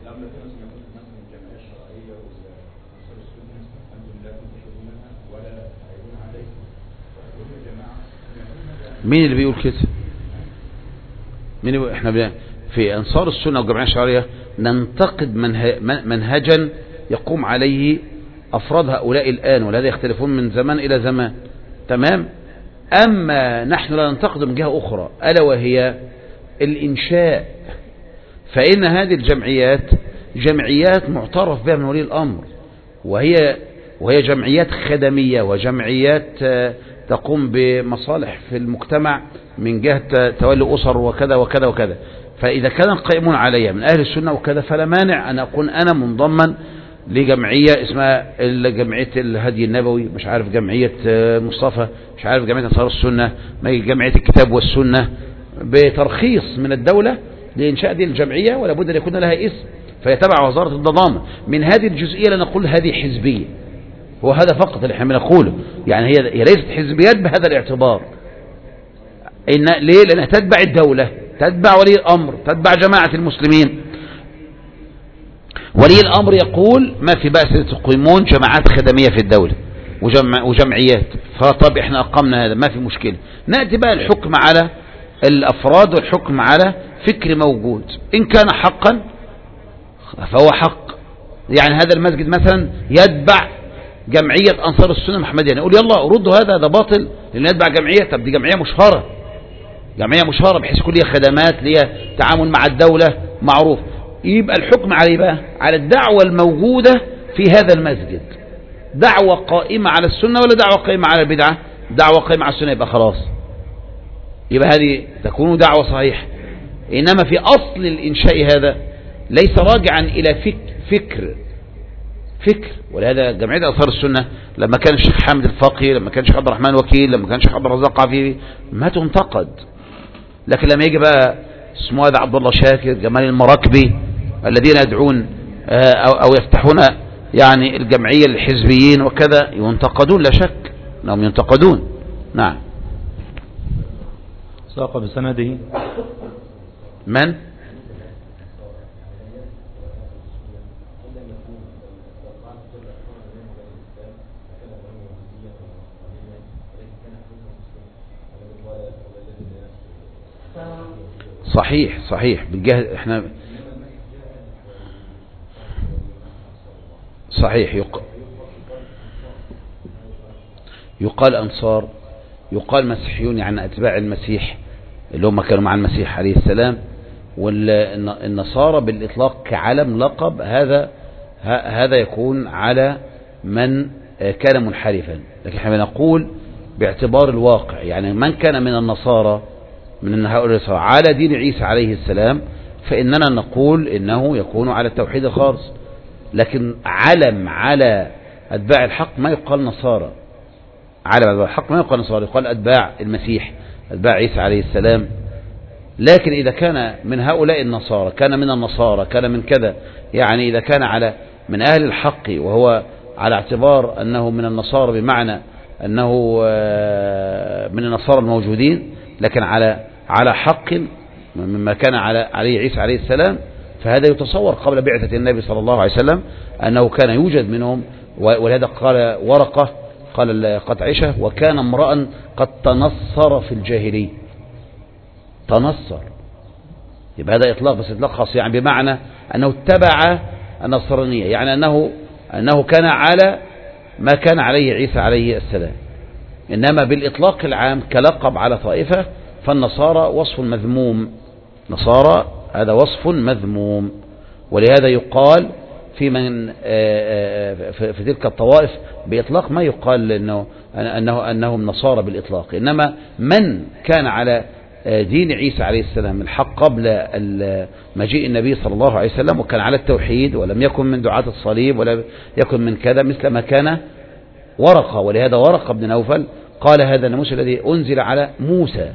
مين اللي بيقول كده؟ مين اللي احنا بي... في أنصار السنة والجمعية الشرعية ننتقد منه... منهجا يقوم عليه أفراد هؤلاء الآن، ولهذا يختلفون من زمان إلى زمان. تمام. أما نحن لا ننتقد من جهة أخرى، ألا وهي الإنشاء، فإن هذه الجمعيات جمعيات معترف بها من ولي الأمر، وهي وهي جمعيات خدمية وجمعيات تقوم بمصالح في المجتمع من جهة تولي أسر وكذا وكذا وكذا. فإذا كان القائمون عليها من أهل السنة وكذا، فلا مانع أن أكون أنا منضمن لجمعية اسمها جمعية الهدي النبوي، مش عارف جمعية مصطفى، مش عارف جمعية أنصار السنة، جمعية الكتاب والسنة، بترخيص من الدولة لإنشاء دي الجمعية، ولا بد أن يكون لها اسم فيتبع وزارة التضامن. من هذه الجزئية لا نقول هذه حزبية، هو هذا فقط اللي احنا بنقوله، يعني هي هي ليست حزبيات بهذا الاعتبار. إن ليه؟ لأنها تتبع الدولة، تتبع ولي الأمر، تتبع جماعة المسلمين. ولي الأمر يقول ما في بأس تقيمون جماعات خدمية في الدولة وجمع وجمعيات، فطب احنا أقمنا هذا ما في مشكلة. نأتي بقى الحكم على الأفراد والحكم على فكر موجود، إن كان حقا فهو حق. يعني هذا المسجد مثلا يتبع جمعية أنصار السنة المحمدية، نقول يلا ردوا هذا ده باطل لأن يتبع جمعية. طب دي جمعية مشهرة، جمعية مشهرة بحيث كل ليها خدمات، ليها تعامل مع الدولة معروف. يبقى الحكم عليه بقى على الدعوة الموجودة في هذا المسجد، دعوة قائمة على السنة ولا دعوة قائمة على البدعة؟ دعوة قائمة على السنة، يبقى خلاص، يبقى هذه تكون دعوة صحيحة. إنما في أصل الإنشاء هذا ليس راجعا إلى فك فكر فكر ولهذا جمعية أنصار السنة لما كان الشيخ حامد الفقي، لما كان الشيخ عبد الرحمن وكيل، لما كان الشيخ عبد الرزاق عفيفي، ما تنتقد. لكن لما يجي بقى اسمه هذا عبد الله شاكر، جمال المراكبي، الذين يدعون أو, أو يفتحون يعني الجمعية الحزبيين وكذا، ينتقدون لا شك انهم ينتقدون. نعم. ساق بسنده من؟ صحيح صحيح بالجهل احنا صحيح. يق... يقال أنصار، يقال مسيحيون، يعني أتباع المسيح اللي هم كانوا مع المسيح عليه السلام. والنصارى بالإطلاق كعلم لقب، هذا هذا يكون على من كان منحرفا. لكن احنا بنقول باعتبار الواقع، يعني من كان من النصارى من هؤلاء النصارى على دين عيسى عليه السلام، فإننا نقول إنه يكون على التوحيد الخالص. لكن علم على أتباع الحق ما يقال نصارى، علم أتباع الحق ما يقال نصارى، يقال أتباع المسيح، أتباع عيسى عليه السلام. لكن إذا كان من هؤلاء النصارى، كان من النصارى، كان من كذا، يعني إذا كان على من أهل الحق وهو على اعتبار أنه من النصارى بمعنى أنه من النصارى الموجودين، لكن على على حق مما كان على عليه عيسى عليه السلام، فهذا يتصور قبل بعثة النبي صلى الله عليه وسلم أنه كان يوجد منهم. ولهذا قال ورقة، قال قد عيشة وكان امرأ قد تنصر في الجاهلية. تنصر يبقى هذا إطلاق، بس إطلاق خاص، يعني بمعنى أنه اتبع النصرانية، يعني أنه أنه كان على ما كان عليه عيسى عليه السلام. إنما بالإطلاق العام كلقب على طائفة، فالنصارى وصف مذموم، نصارى هذا وصف مذموم. ولهذا يقال في من في تلك الطوائف بإطلاق ما يقال إنه أنه أنهم نصارى بالإطلاق، إنما من كان على دين عيسى عليه السلام الحق قبل مجيء النبي صلى الله عليه وسلم، وكان على التوحيد ولم يكن من دعاة الصليب ولم يكن من كذا، مثل ما كان ورقة. ولهذا ورقة بن نوفل قال هذا الناموس الذي أنزل على موسى.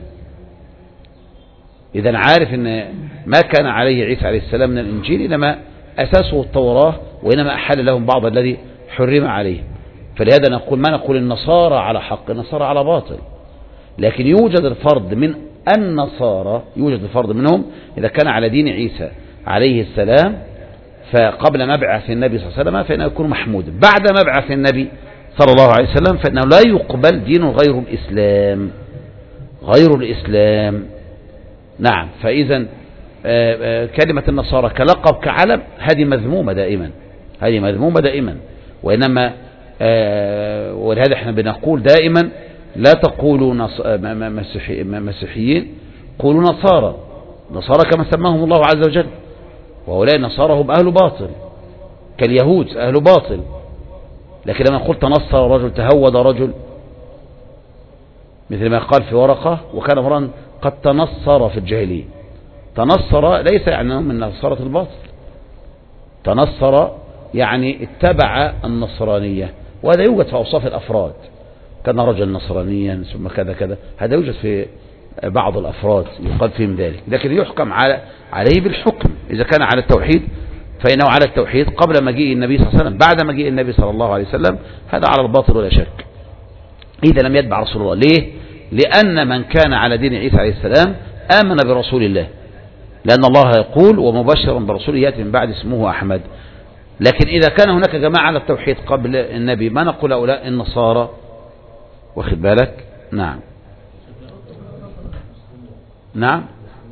إذا عارف أن ما كان عليه عيسى عليه السلام من الإنجيل إنما أساسه التوراة، وإنما أحل لهم بعض الذي حرم عليه. فلهذا نقول ما نقول النصارى على حق، النصارى على باطل، لكن يوجد الفرد من النصارى، يوجد الفرد منهم إذا كان على دين عيسى عليه السلام فقبل مبعث النبي صلى الله عليه وسلم فإنه يكون محمودا. بعد مبعث النبي صلى الله عليه وسلم فإنه لا يقبل دين غير الإسلام، غير الإسلام. نعم. فإذا كلمة النصارى كلقب كعلم هذه مذمومة دائما، هذه مذمومة دائما. وإنما ولهذا احنا بنقول دائما لا تقولوا نص... مسيحي... مسيحيين، قولوا نصارى، نصارى كما سماهم الله عز وجل. وهؤلاء النصارى هم أهل باطل كاليهود أهل باطل. لكن لما قلت تنصر رجل، تهود رجل، مثل ما قال في ورقة وكان امرا قد تنصر في الجاهلية. تنصر ليس يعني من نصارى الباطل، تنصر يعني اتبع النصرانية، وهذا يوجد في أوصاف الأفراد، كان رجل نصرانيا ثم كذا كذا، هذا يوجد في بعض الأفراد يقال فيهم ذلك، لكن يحكم على عليه بالحكم. إذا كان على التوحيد فإنه على التوحيد قبل مجيء النبي صلى الله عليه وسلم، بعد مجيء النبي صلى الله عليه وسلم هذا على الباطل ولا شك، إذا لم يتبع رسول الله. ليه؟ لأن من كان على دين عيسى عليه السلام آمن برسول الله، لأن الله يقول ومبشرا برسول يأتي من بعد اسمه أحمد. لكن إذا كان هناك جماعة على التوحيد قبل النبي ما نقول هؤلاء النصارى، واخد بالك؟ نعم نعم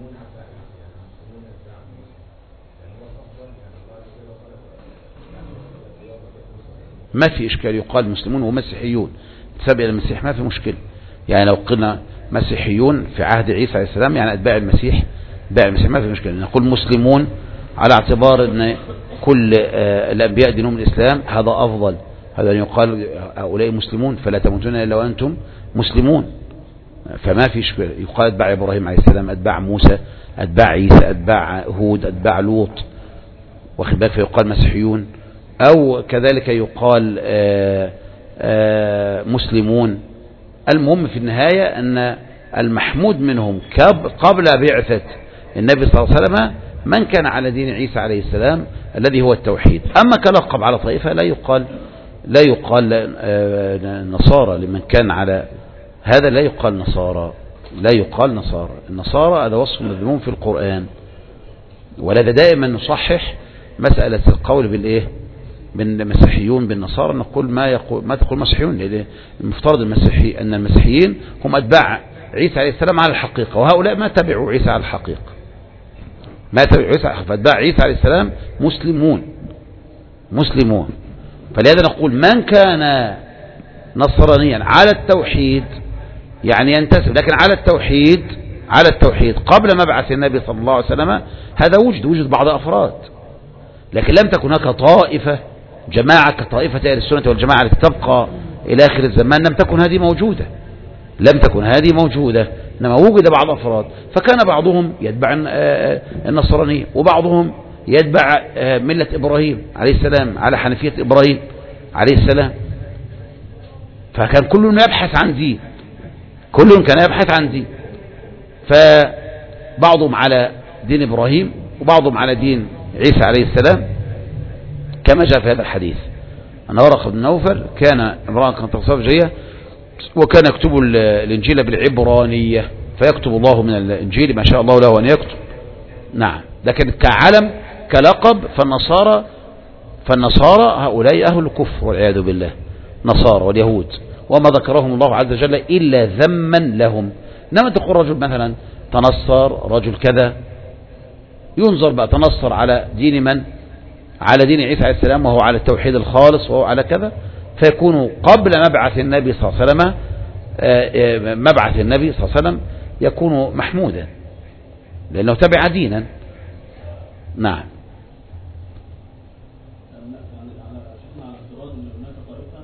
ما في إشكال، يقال مسلمون ومسيحيون تسبب إلى المسيح ما في مشكلة. يعني لو قلنا مسيحيون في عهد عيسى عليه السلام يعني أتباع المسيح، أتباع المسيح ما في مشكلة. نقول مسلمون على اعتبار أن كل الأنبياء دينهم الإسلام، هذا أفضل، هذا يقال هؤلاء مسلمون فلا تموتون إلا وأنتم مسلمون، فما في إشكال. يقال أتباع إبراهيم عليه السلام، أتباع موسى، أتباع عيسى، أتباع هود، أتباع لوط، واخد بالك، فيقال مسيحيون. أو كذلك يقال آآ آآ مسلمون. المهم في النهاية أن المحمود منهم قبل بعثة النبي صلى الله عليه وسلم من كان على دين عيسى عليه السلام الذي هو التوحيد. أما كلقب على طائفة لا يقال لا يقال نصارى لمن كان على هذا، لا يقال نصارى، لا يقال نصارى. النصارى هذا وصف مذموم في القرآن، ولذا دائما نصحح مسألة القول بالإيه بالمسيحيون بالنصارى، نقول ما يقول ما تقول مسيحيون، لأن المفترض المسيحي أن المسيحيين هم أتباع عيسى عليه السلام على الحقيقة، وهؤلاء ما تبعوا عيسى على الحقيقة، ما تبعوا عيسى على الحقيقة، فأتباع عيسى عليه السلام مسلمون مسلمون. فلهذا نقول من كان نصرانيا على التوحيد يعني ينتسب، لكن على التوحيد على التوحيد قبل مبعث النبي صلى الله عليه وسلم هذا وجد وجد بعض أفراد، لكن لم تكن هناك طائفة جماعة كطائفة أهل السنة والجماعة التي تبقى إلى آخر الزمان، لم تكن هذه موجودة، لم تكن هذه موجودة، إنما وجد بعض أفراد، فكان بعضهم يتبع النصرانية وبعضهم يتبع ملة إبراهيم عليه السلام على حنفية إبراهيم عليه السلام، فكان كل يبحث عن دين، كل كان يبحث عن دين، فبعضهم على دين إبراهيم وبعضهم على دين عيسى عليه السلام، كما جاء في هذا الحديث أن ورقة بن نوفل كان امرأة كانت تصفجية وكان يكتب الإنجيل بالعبرانية، فيكتب الله من الإنجيل ما شاء الله له أن يكتب. نعم. لكن كعلم كلقب فالنصارى فالنصارى هؤلاء أهل الكفر والعياذ بالله، نصارى واليهود، وما ذكرهم الله عز وجل إلا ذما لهم. إنما تقول رجل مثلا تنصر، رجل كذا، ينظر بقى تنصر على دين من؟ على دين عيسى عليه السلام وهو على التوحيد الخالص وهو على كذا، فيكون قبل مبعث النبي صلى الله عليه وسلم مبعث النبي صلى الله عليه وسلم يكون محمودا لأنه تبع دينا. نعم.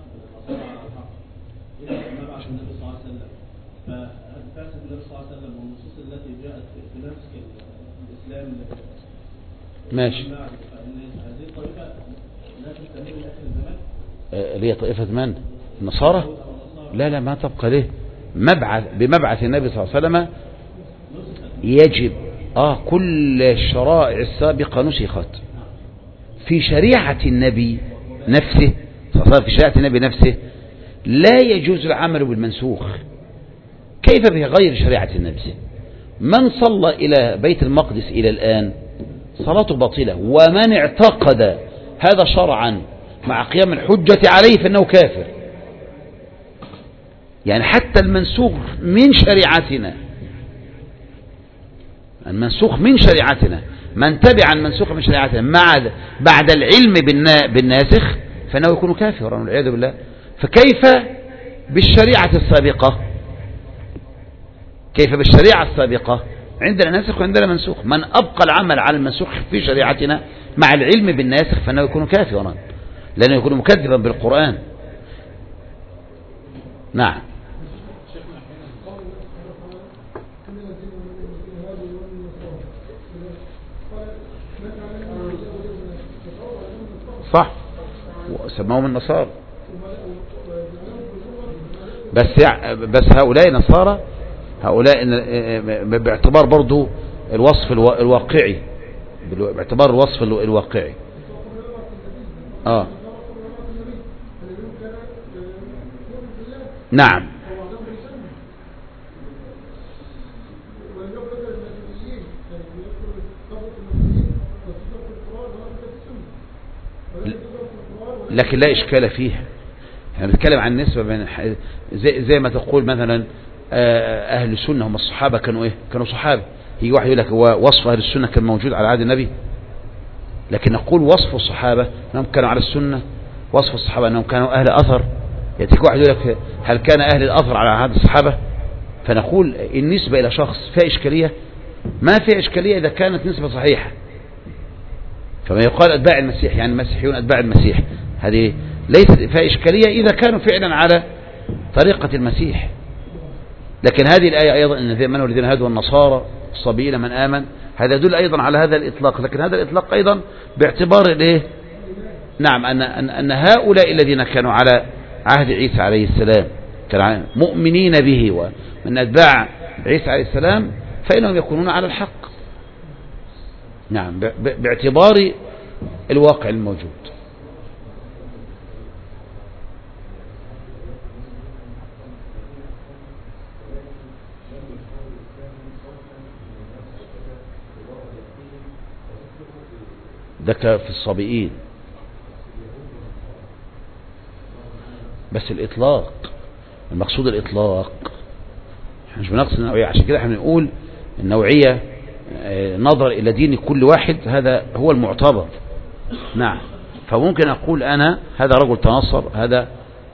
إلى مبعث النبي صلى الله عليه وسلم، فبعثة النبي صلى الله عليه وسلم والنصوص التي جاءت في نفس الإسلام ماشي. هذه الطائفة لا تستمر إلى آخر الزمان. اللي هي طائفة من؟ النصارى؟ لا لا ما تبقى ليه. مبعث بمبعث النبي صلى الله عليه وسلم يجب آه كل الشرائع السابقة نسخت في شريعة النبي نفسه، في شريعة النبي نفسه لا يجوز العمل بالمنسوخ. كيف بغير شريعة النبي؟ من صلى إلى بيت المقدس إلى الآن صلاته باطلة، ومن اعتقد هذا شرعا مع قيام الحجة عليه فإنه كافر. يعني حتى المنسوخ من شريعتنا، المنسوخ من شريعتنا، من تبع المنسوخ من شريعتنا مع بعد العلم بالناسخ فإنه يكون كافرا والعياذ بالله. فكيف بالشريعة السابقة؟ كيف بالشريعة السابقة؟ عندنا ناسخ وعندنا منسوخ. من أبقى العمل على المنسوخ في شريعتنا مع العلم بالناسخ فإنه يكون كافرا، لأنه يكون مكذبا بالقرآن. نعم. صح، سموهم النصارى. بس بس هؤلاء نصارى، هؤلاء باعتبار برضو الوصف الواقعي، باعتبار الوصف الواقعي. اه نعم. لكن لا إشكال فيها. يعني نتكلم عن النسبة بين زي, زي ما تقول مثلا أهل السنة هم الصحابة كانوا إيه؟ كانوا صحابة. يجي واحد يقول لك هو وصف أهل السنة كان موجود على عهد النبي، لكن نقول وصف الصحابة أنهم كانوا على السنة، وصف الصحابة أنهم كانوا أهل أثر. يأتيك واحد يقول لك هل كان أهل الأثر على عهد الصحابة؟ فنقول النسبة إلى شخص فيها إشكالية؟ ما فيها إشكالية إذا كانت نسبة صحيحة. فما يقال أتباع المسيح يعني المسيحيون أتباع المسيح، هذه ليست فيها إشكالية إذا كانوا فعلا على طريقة المسيح. لكن هذه الآية أيضا إن ذي منوا الذين هادوا النصارى الصبيين من آمن، هذا يدل أيضا على هذا الإطلاق. لكن هذا الإطلاق أيضا باعتبار الإيه؟ نعم أن, أن, أن هؤلاء الذين كانوا على عهد عيسى عليه السلام كانوا مؤمنين به ومن أتباع عيسى عليه السلام فإنهم يكونون على الحق. نعم باعتبار الواقع الموجود. ده في الصابئين بس الإطلاق، المقصود الإطلاق، احنا مش بنقصد النوعية. عشان كده احنا بنقول النوعية نظر إلى دين كل واحد، هذا هو المعتبر. نعم. فممكن أقول أنا هذا رجل تنصر، هذا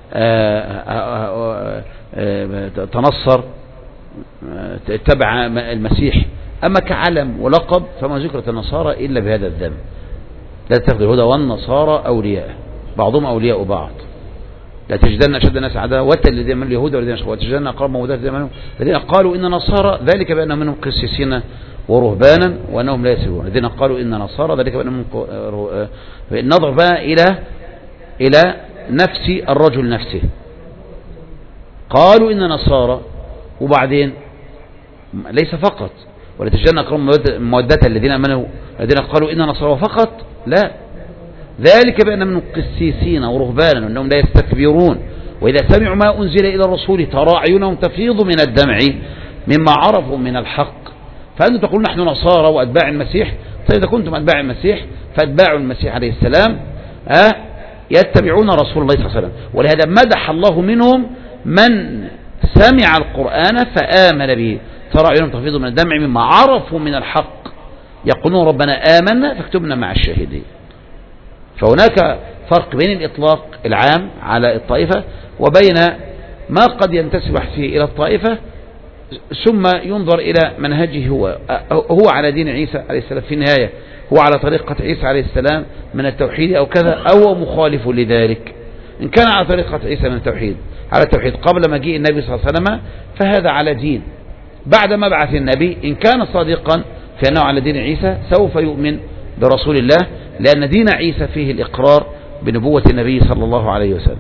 تنصر اتبع المسيح، أما كعلم ولقب فما ذكرت النصارى إلا بهذا الذنب. لا تتخذ الهدى والنصارى أولياء بعضهم أولياء بعض. لا تجدن أشد الناس عداوة الذين من اليهود والذين أشركوا وتجدن أقرب مودة الذين قالوا إن نصارى ذلك بأن منهم قسيسين ورهبانا وأنهم لا يسلمون. الذين قالوا إن نصارى ذلك بأنهم النظر بقى إلى إلى نفس الرجل نفسه. قالوا إن نصارى وبعدين ليس فقط ولا تجدن أقرب مودة الذين منهم الذين قالوا إن نصارى فقط، لا، ذلك بأن منهم قسيسين ورهبانا وأنهم لا يستكبرون وإذا سمعوا ما أنزل إلى الرسول ترى أعينهم تفيض من الدمع مما عرفوا من الحق. فأنتم تقولون نحن نصارى وأتباع المسيح. طيب إذا كنتم أتباع المسيح فأتباع المسيح عليه السلام أه يتبعون رسول الله صلى الله عليه وسلم، ولهذا مدح الله منهم من سمع القرآن فآمن به ترى أعينهم تفيض من الدمع مما عرفوا من الحق يقولون ربنا آمنا فاكتبنا مع الشاهدين. فهناك فرق بين الإطلاق العام على الطائفة وبين ما قد ينتسب فيه إلى الطائفة ثم ينظر إلى منهجه هو هو على دين عيسى عليه السلام في النهاية، هو على طريقة عيسى عليه السلام من التوحيد أو كذا أو مخالف لذلك. إن كان على طريقة عيسى من التوحيد على التوحيد قبل مجيء النبي صلى الله عليه وسلم فهذا على دين. بعد مبعث النبي إن كان صادقا في أنه على دين عيسى سوف يؤمن برسول الله، لأن دين عيسى فيه الإقرار بنبوة النبي صلى الله عليه وسلم.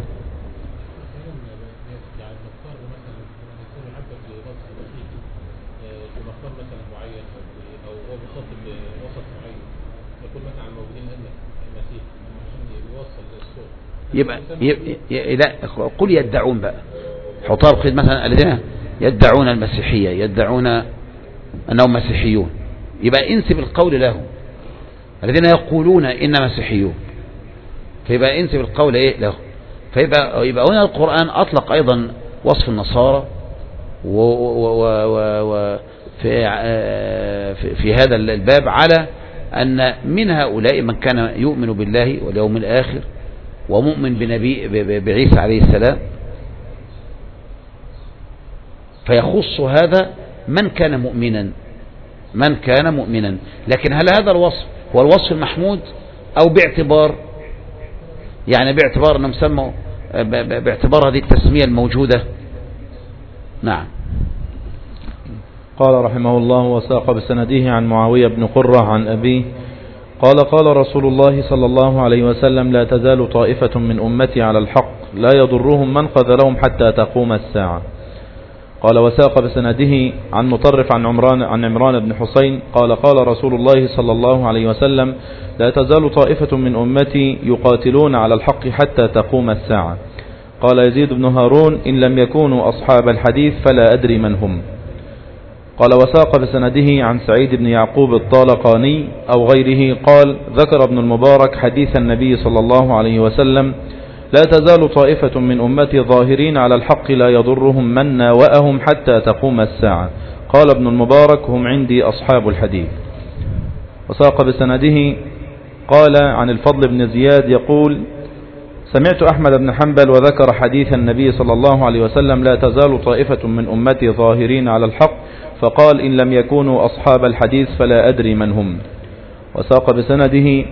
يبقى, يبقى لا قل يدعون بقى حطاب قيد مثلا الذين يدعون المسيحية يدعون أنهم مسيحيون، يبقى انسب القول لهم الذين يقولون إن مسيحيون، فيبقى انسب القول إيه لهم. فيبقى يبقى هنا القرآن أطلق أيضا وصف النصارى و و و و في, في هذا الباب على أن من هؤلاء من كان يؤمن بالله واليوم الآخر ومؤمن بنبي بعيسى عليه السلام، فيخص هذا من كان مؤمنا من كان مؤمنا. لكن هل هذا الوصف هو الوصف المحمود أو باعتبار يعني باعتبار أنه مسمى باعتبار هذه التسمية الموجودة؟ نعم. قال رحمه الله وساق بسنده عن معاوية بن قرة عن أبيه قال قال رسول الله صلى الله عليه وسلم لا تزال طائفة من أمتي على الحق لا يضرهم من خذلهم حتى تقوم الساعة. قال وساق بسنده عن مطرف عن عمران عن عمران بن حسين قال قال رسول الله صلى الله عليه وسلم لا تزال طائفة من أمتي يقاتلون على الحق حتى تقوم الساعة. قال يزيد بن هارون إن لم يكونوا أصحاب الحديث فلا أدري من هم. قال وساق بسنده عن سعيد بن يعقوب الطالقاني أو غيره قال ذكر ابن المبارك حديث النبي صلى الله عليه وسلم لا تزال طائفة من أمتي ظاهرين على الحق لا يضرهم من ناوأهم حتى تقوم الساعة. قال ابن المبارك هم عندي أصحاب الحديث. وساق بسنده قال عن الفضل بن زياد يقول سمعت أحمد بن حنبل وذكر حديث النبي صلى الله عليه وسلم لا تزال طائفة من أمتي ظاهرين على الحق فقال إن لم يكونوا أصحاب الحديث فلا أدري من هم. وساق بسنده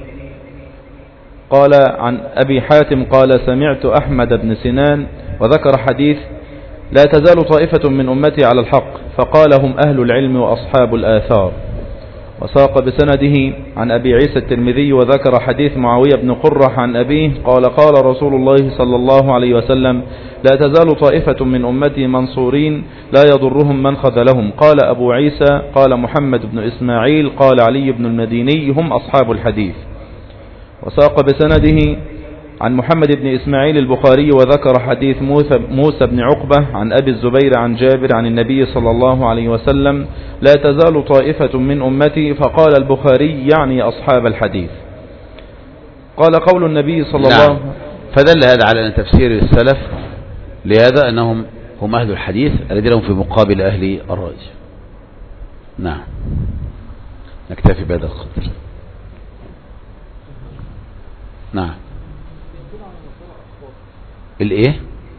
قال عن أبي حاتم قال سمعت أحمد بن سنان وذكر حديث لا تزال طائفة من أمتي على الحق فقال هم أهل العلم وأصحاب الآثار. وساق بسنده عن أبي عيسى الترمذي وذكر حديث معاوية بن قرة عن أبيه قال قال رسول الله صلى الله عليه وسلم لا تزال طائفة من أمتي منصورين لا يضرهم من خذلهم. قال أبو عيسى قال محمد بن إسماعيل قال علي بن المديني هم أصحاب الحديث. وساق بسنده عن محمد بن إسماعيل البخاري وذكر حديث موسى بن عقبة عن أبي الزبير عن جابر عن النبي صلى الله عليه وسلم لا تزال طائفة من أمتي فقال البخاري يعني أصحاب الحديث. قال قول النبي صلى الله عليه وسلم فدل هذا على أن تفسير السلف لهذا أنهم هم أهل الحديث الذين هم في مقابل أهل الرأي. نعم نكتفي بهذا القدر. نعم الايه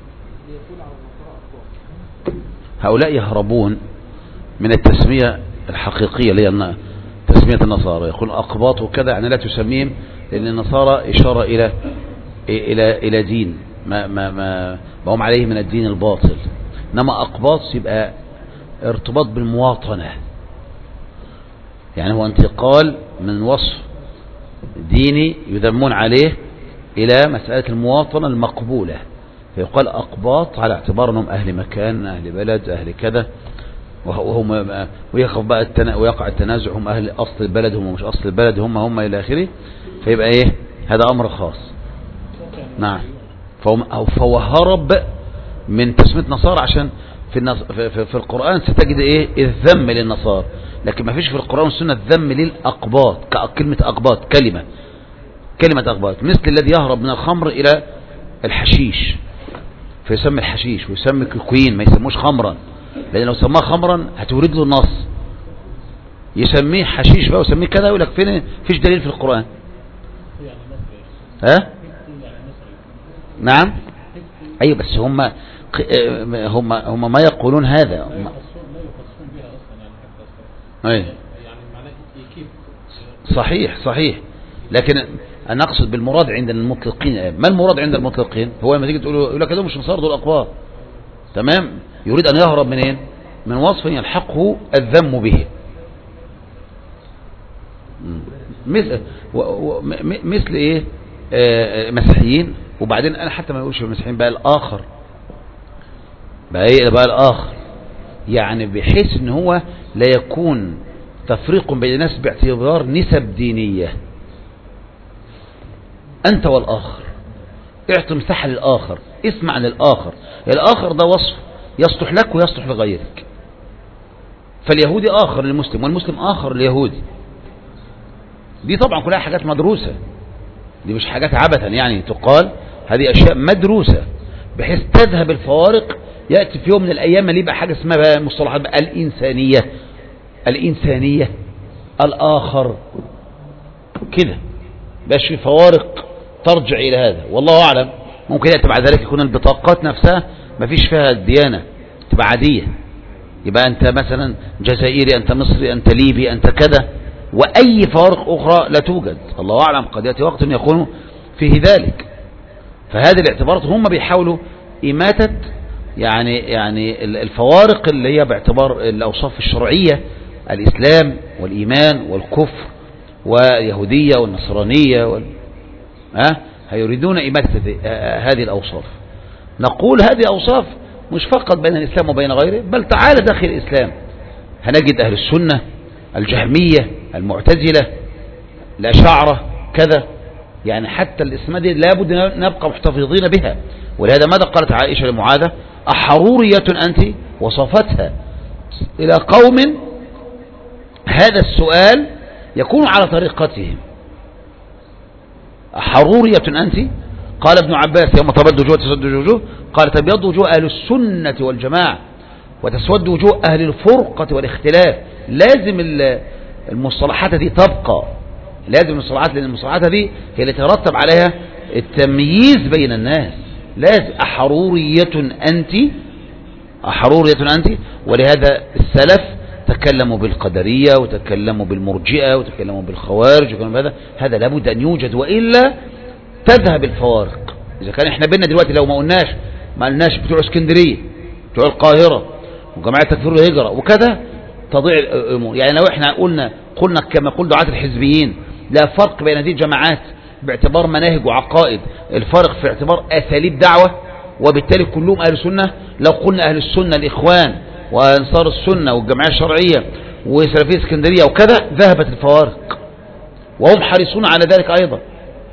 هؤلاء يهربون من التسمية الحقيقية اللي هي تسمية النصارى، يقول أقباط وكذا يعني لا تسميهم لأن النصارى إشارة إلى إلى إلى دين ما ما ما هم عليه من الدين الباطل، إنما أقباط يبقى ارتباط بالمواطنة، يعني هو انتقال من وصف ديني يذمون عليه إلى مسألة المواطنة المقبولة، فيقال أقباط على اعتبار أنهم أهل مكان أهل بلد أهل كذا، وهم ويقع بقى التنا... ويقع التنازع هم أهل أصل البلد هم مش أصل البلد هم هم إلى آخره، فيبقى إيه هذا أمر خاص. نعم فهو, فهو هرب من تسمية نصارى عشان في, النص... في, في, في القرآن ستجد إيه الذم للنصارى، لكن ما فيش في القرآن والسنة الذم للأقباط كلمة أقباط كلمة كلمة أقباط مثل الذي يهرب من الخمر إلى الحشيش فيسمي الحشيش ويسمي الكوكايين ما يسموش خمرا، لأن لو سماه خمرا هتورد له النص، يسميه حشيش بقى ويسميه كذا يقول لك فين فيش دليل في القرآن. ها نعم أيوة بس هم هم هم ما يقولون هذا أي صحيح صحيح، لكن أنا أقصد بالمراد عند المطلقين. ما المراد عند المطلقين؟ هو لما تيجي تقول يقول لك دول مش نصارى دول أقوار، تمام، يريد أن يهرب منين؟ من وصف يلحقه الذم به، مثل مثل ايه؟ آه مسيحيين، وبعدين انا حتى ما نقولش المسيحيين بقى الاخر، بقى ايه بقى الاخر، يعني بحيث ان هو لا يكون تفريق بين الناس باعتبار نسب دينية. انت والاخر، اعطي مساحة للاخر، اسمع للاخر، الاخر ده وصف يصلح لك ويصلح لغيرك. فاليهودي اخر للمسلم، والمسلم اخر لليهودي. دي طبعا كلها حاجات مدروسة، دي مش حاجات عبثا يعني تقال، هذه اشياء مدروسة بحيث تذهب الفوارق. يأتي في يوم من الايام اللي يبقى حاجة اسمها بقى مصطلحات بقى الانسانية، الانسانية، الاخر، كده باش في فوارق ترجع الى هذا. والله اعلم، ممكن يأتي بعد ذلك يكون البطاقات نفسها ما فيش فيها الديانة، تبقى عادية، يبقى انت مثلا جزائري، انت مصري، انت ليبي، انت كذا، واي فوارق اخرى لا توجد. الله اعلم، قد يأتي وقت يكون فيه ذلك. فهذه الاعتبارات هم بيحاولوا إماتة يعني يعني الفوارق اللي هي باعتبار الأوصاف الشرعية، الإسلام والإيمان والكفر واليهودية والنصرانية وال... ها هيريدون إماتة هذه الأوصاف. نقول هذه أوصاف مش فقط بين الإسلام وبين غيره، بل تعالى داخل الإسلام هنجد أهل السنة، الجهمية، المعتزلة، الأشاعرة، كذا، يعني حتى الاسماء دي لابد نبقى محتفظين بها. ولهذا ماذا قالت عائشة لمعاذة؟ أحرورية أنت؟ وصفتها إلى قوم هذا السؤال يكون على طريقتهم. أحرورية أنت؟ قال ابن عباس يوم تبد وجوه تسود وجوه، قال تبيض وجوه أهل السنة والجماعة وتسود وجوه أهل الفرقة والاختلاف. لازم المصطلحات دي تبقى، لازم المصطلحات، لأن المصطلحات دي هي اللي ترتب عليها التمييز بين الناس. لازم أحرورية أنت، أحرورية أنت. ولهذا السلف تكلموا بالقدرية وتكلموا بالمرجئة وتكلموا بالخوارج وكلام هذا، هذا لابد أن يوجد، وإلا تذهب الفوارق. إذا كان إحنا بيننا دلوقتي لو ما قلناش ما قلناش بتوع اسكندرية، بتوع القاهرة وجماعة تكفير الهجرة وكذا، تضيع الأمور. يعني لو إحنا قلنا قلنا كما قل دعاة الحزبيين لا فرق بين هذه الجماعات باعتبار مناهج وعقائد، الفرق في اعتبار أساليب دعوة، وبالتالي كلهم أهل السنة. لو قلنا أهل السنة الإخوان وأنصار السنة والجمعية الشرعية وسلفية اسكندرية وكذا، ذهبت الفوارق، وهم حريصون على ذلك أيضا.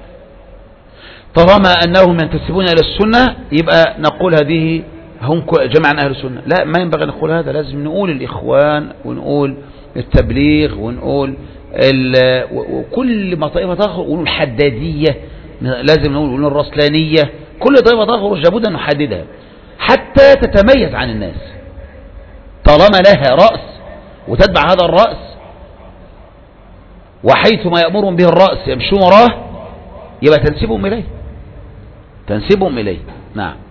طالما أنهم ينتسبون إلى السنة يبقى نقول هذه هم جماعة أهل السنة. لا، ما ينبغي نقول هذا، لازم نقول الإخوان ونقول التبليغ ونقول وكل ما طائفة تخرج، ونقول الحدادية، لازم نقول الرسلانية، كل طائفة تخرج لابد أن نحددها حتى تتميز عن الناس. طالما لها رأس وتتبع هذا الرأس، وحيث ما يأمرهم به الرأس يمشون وراه، يبقى تنسبهم إليه، تنسبهم إليه. نعم.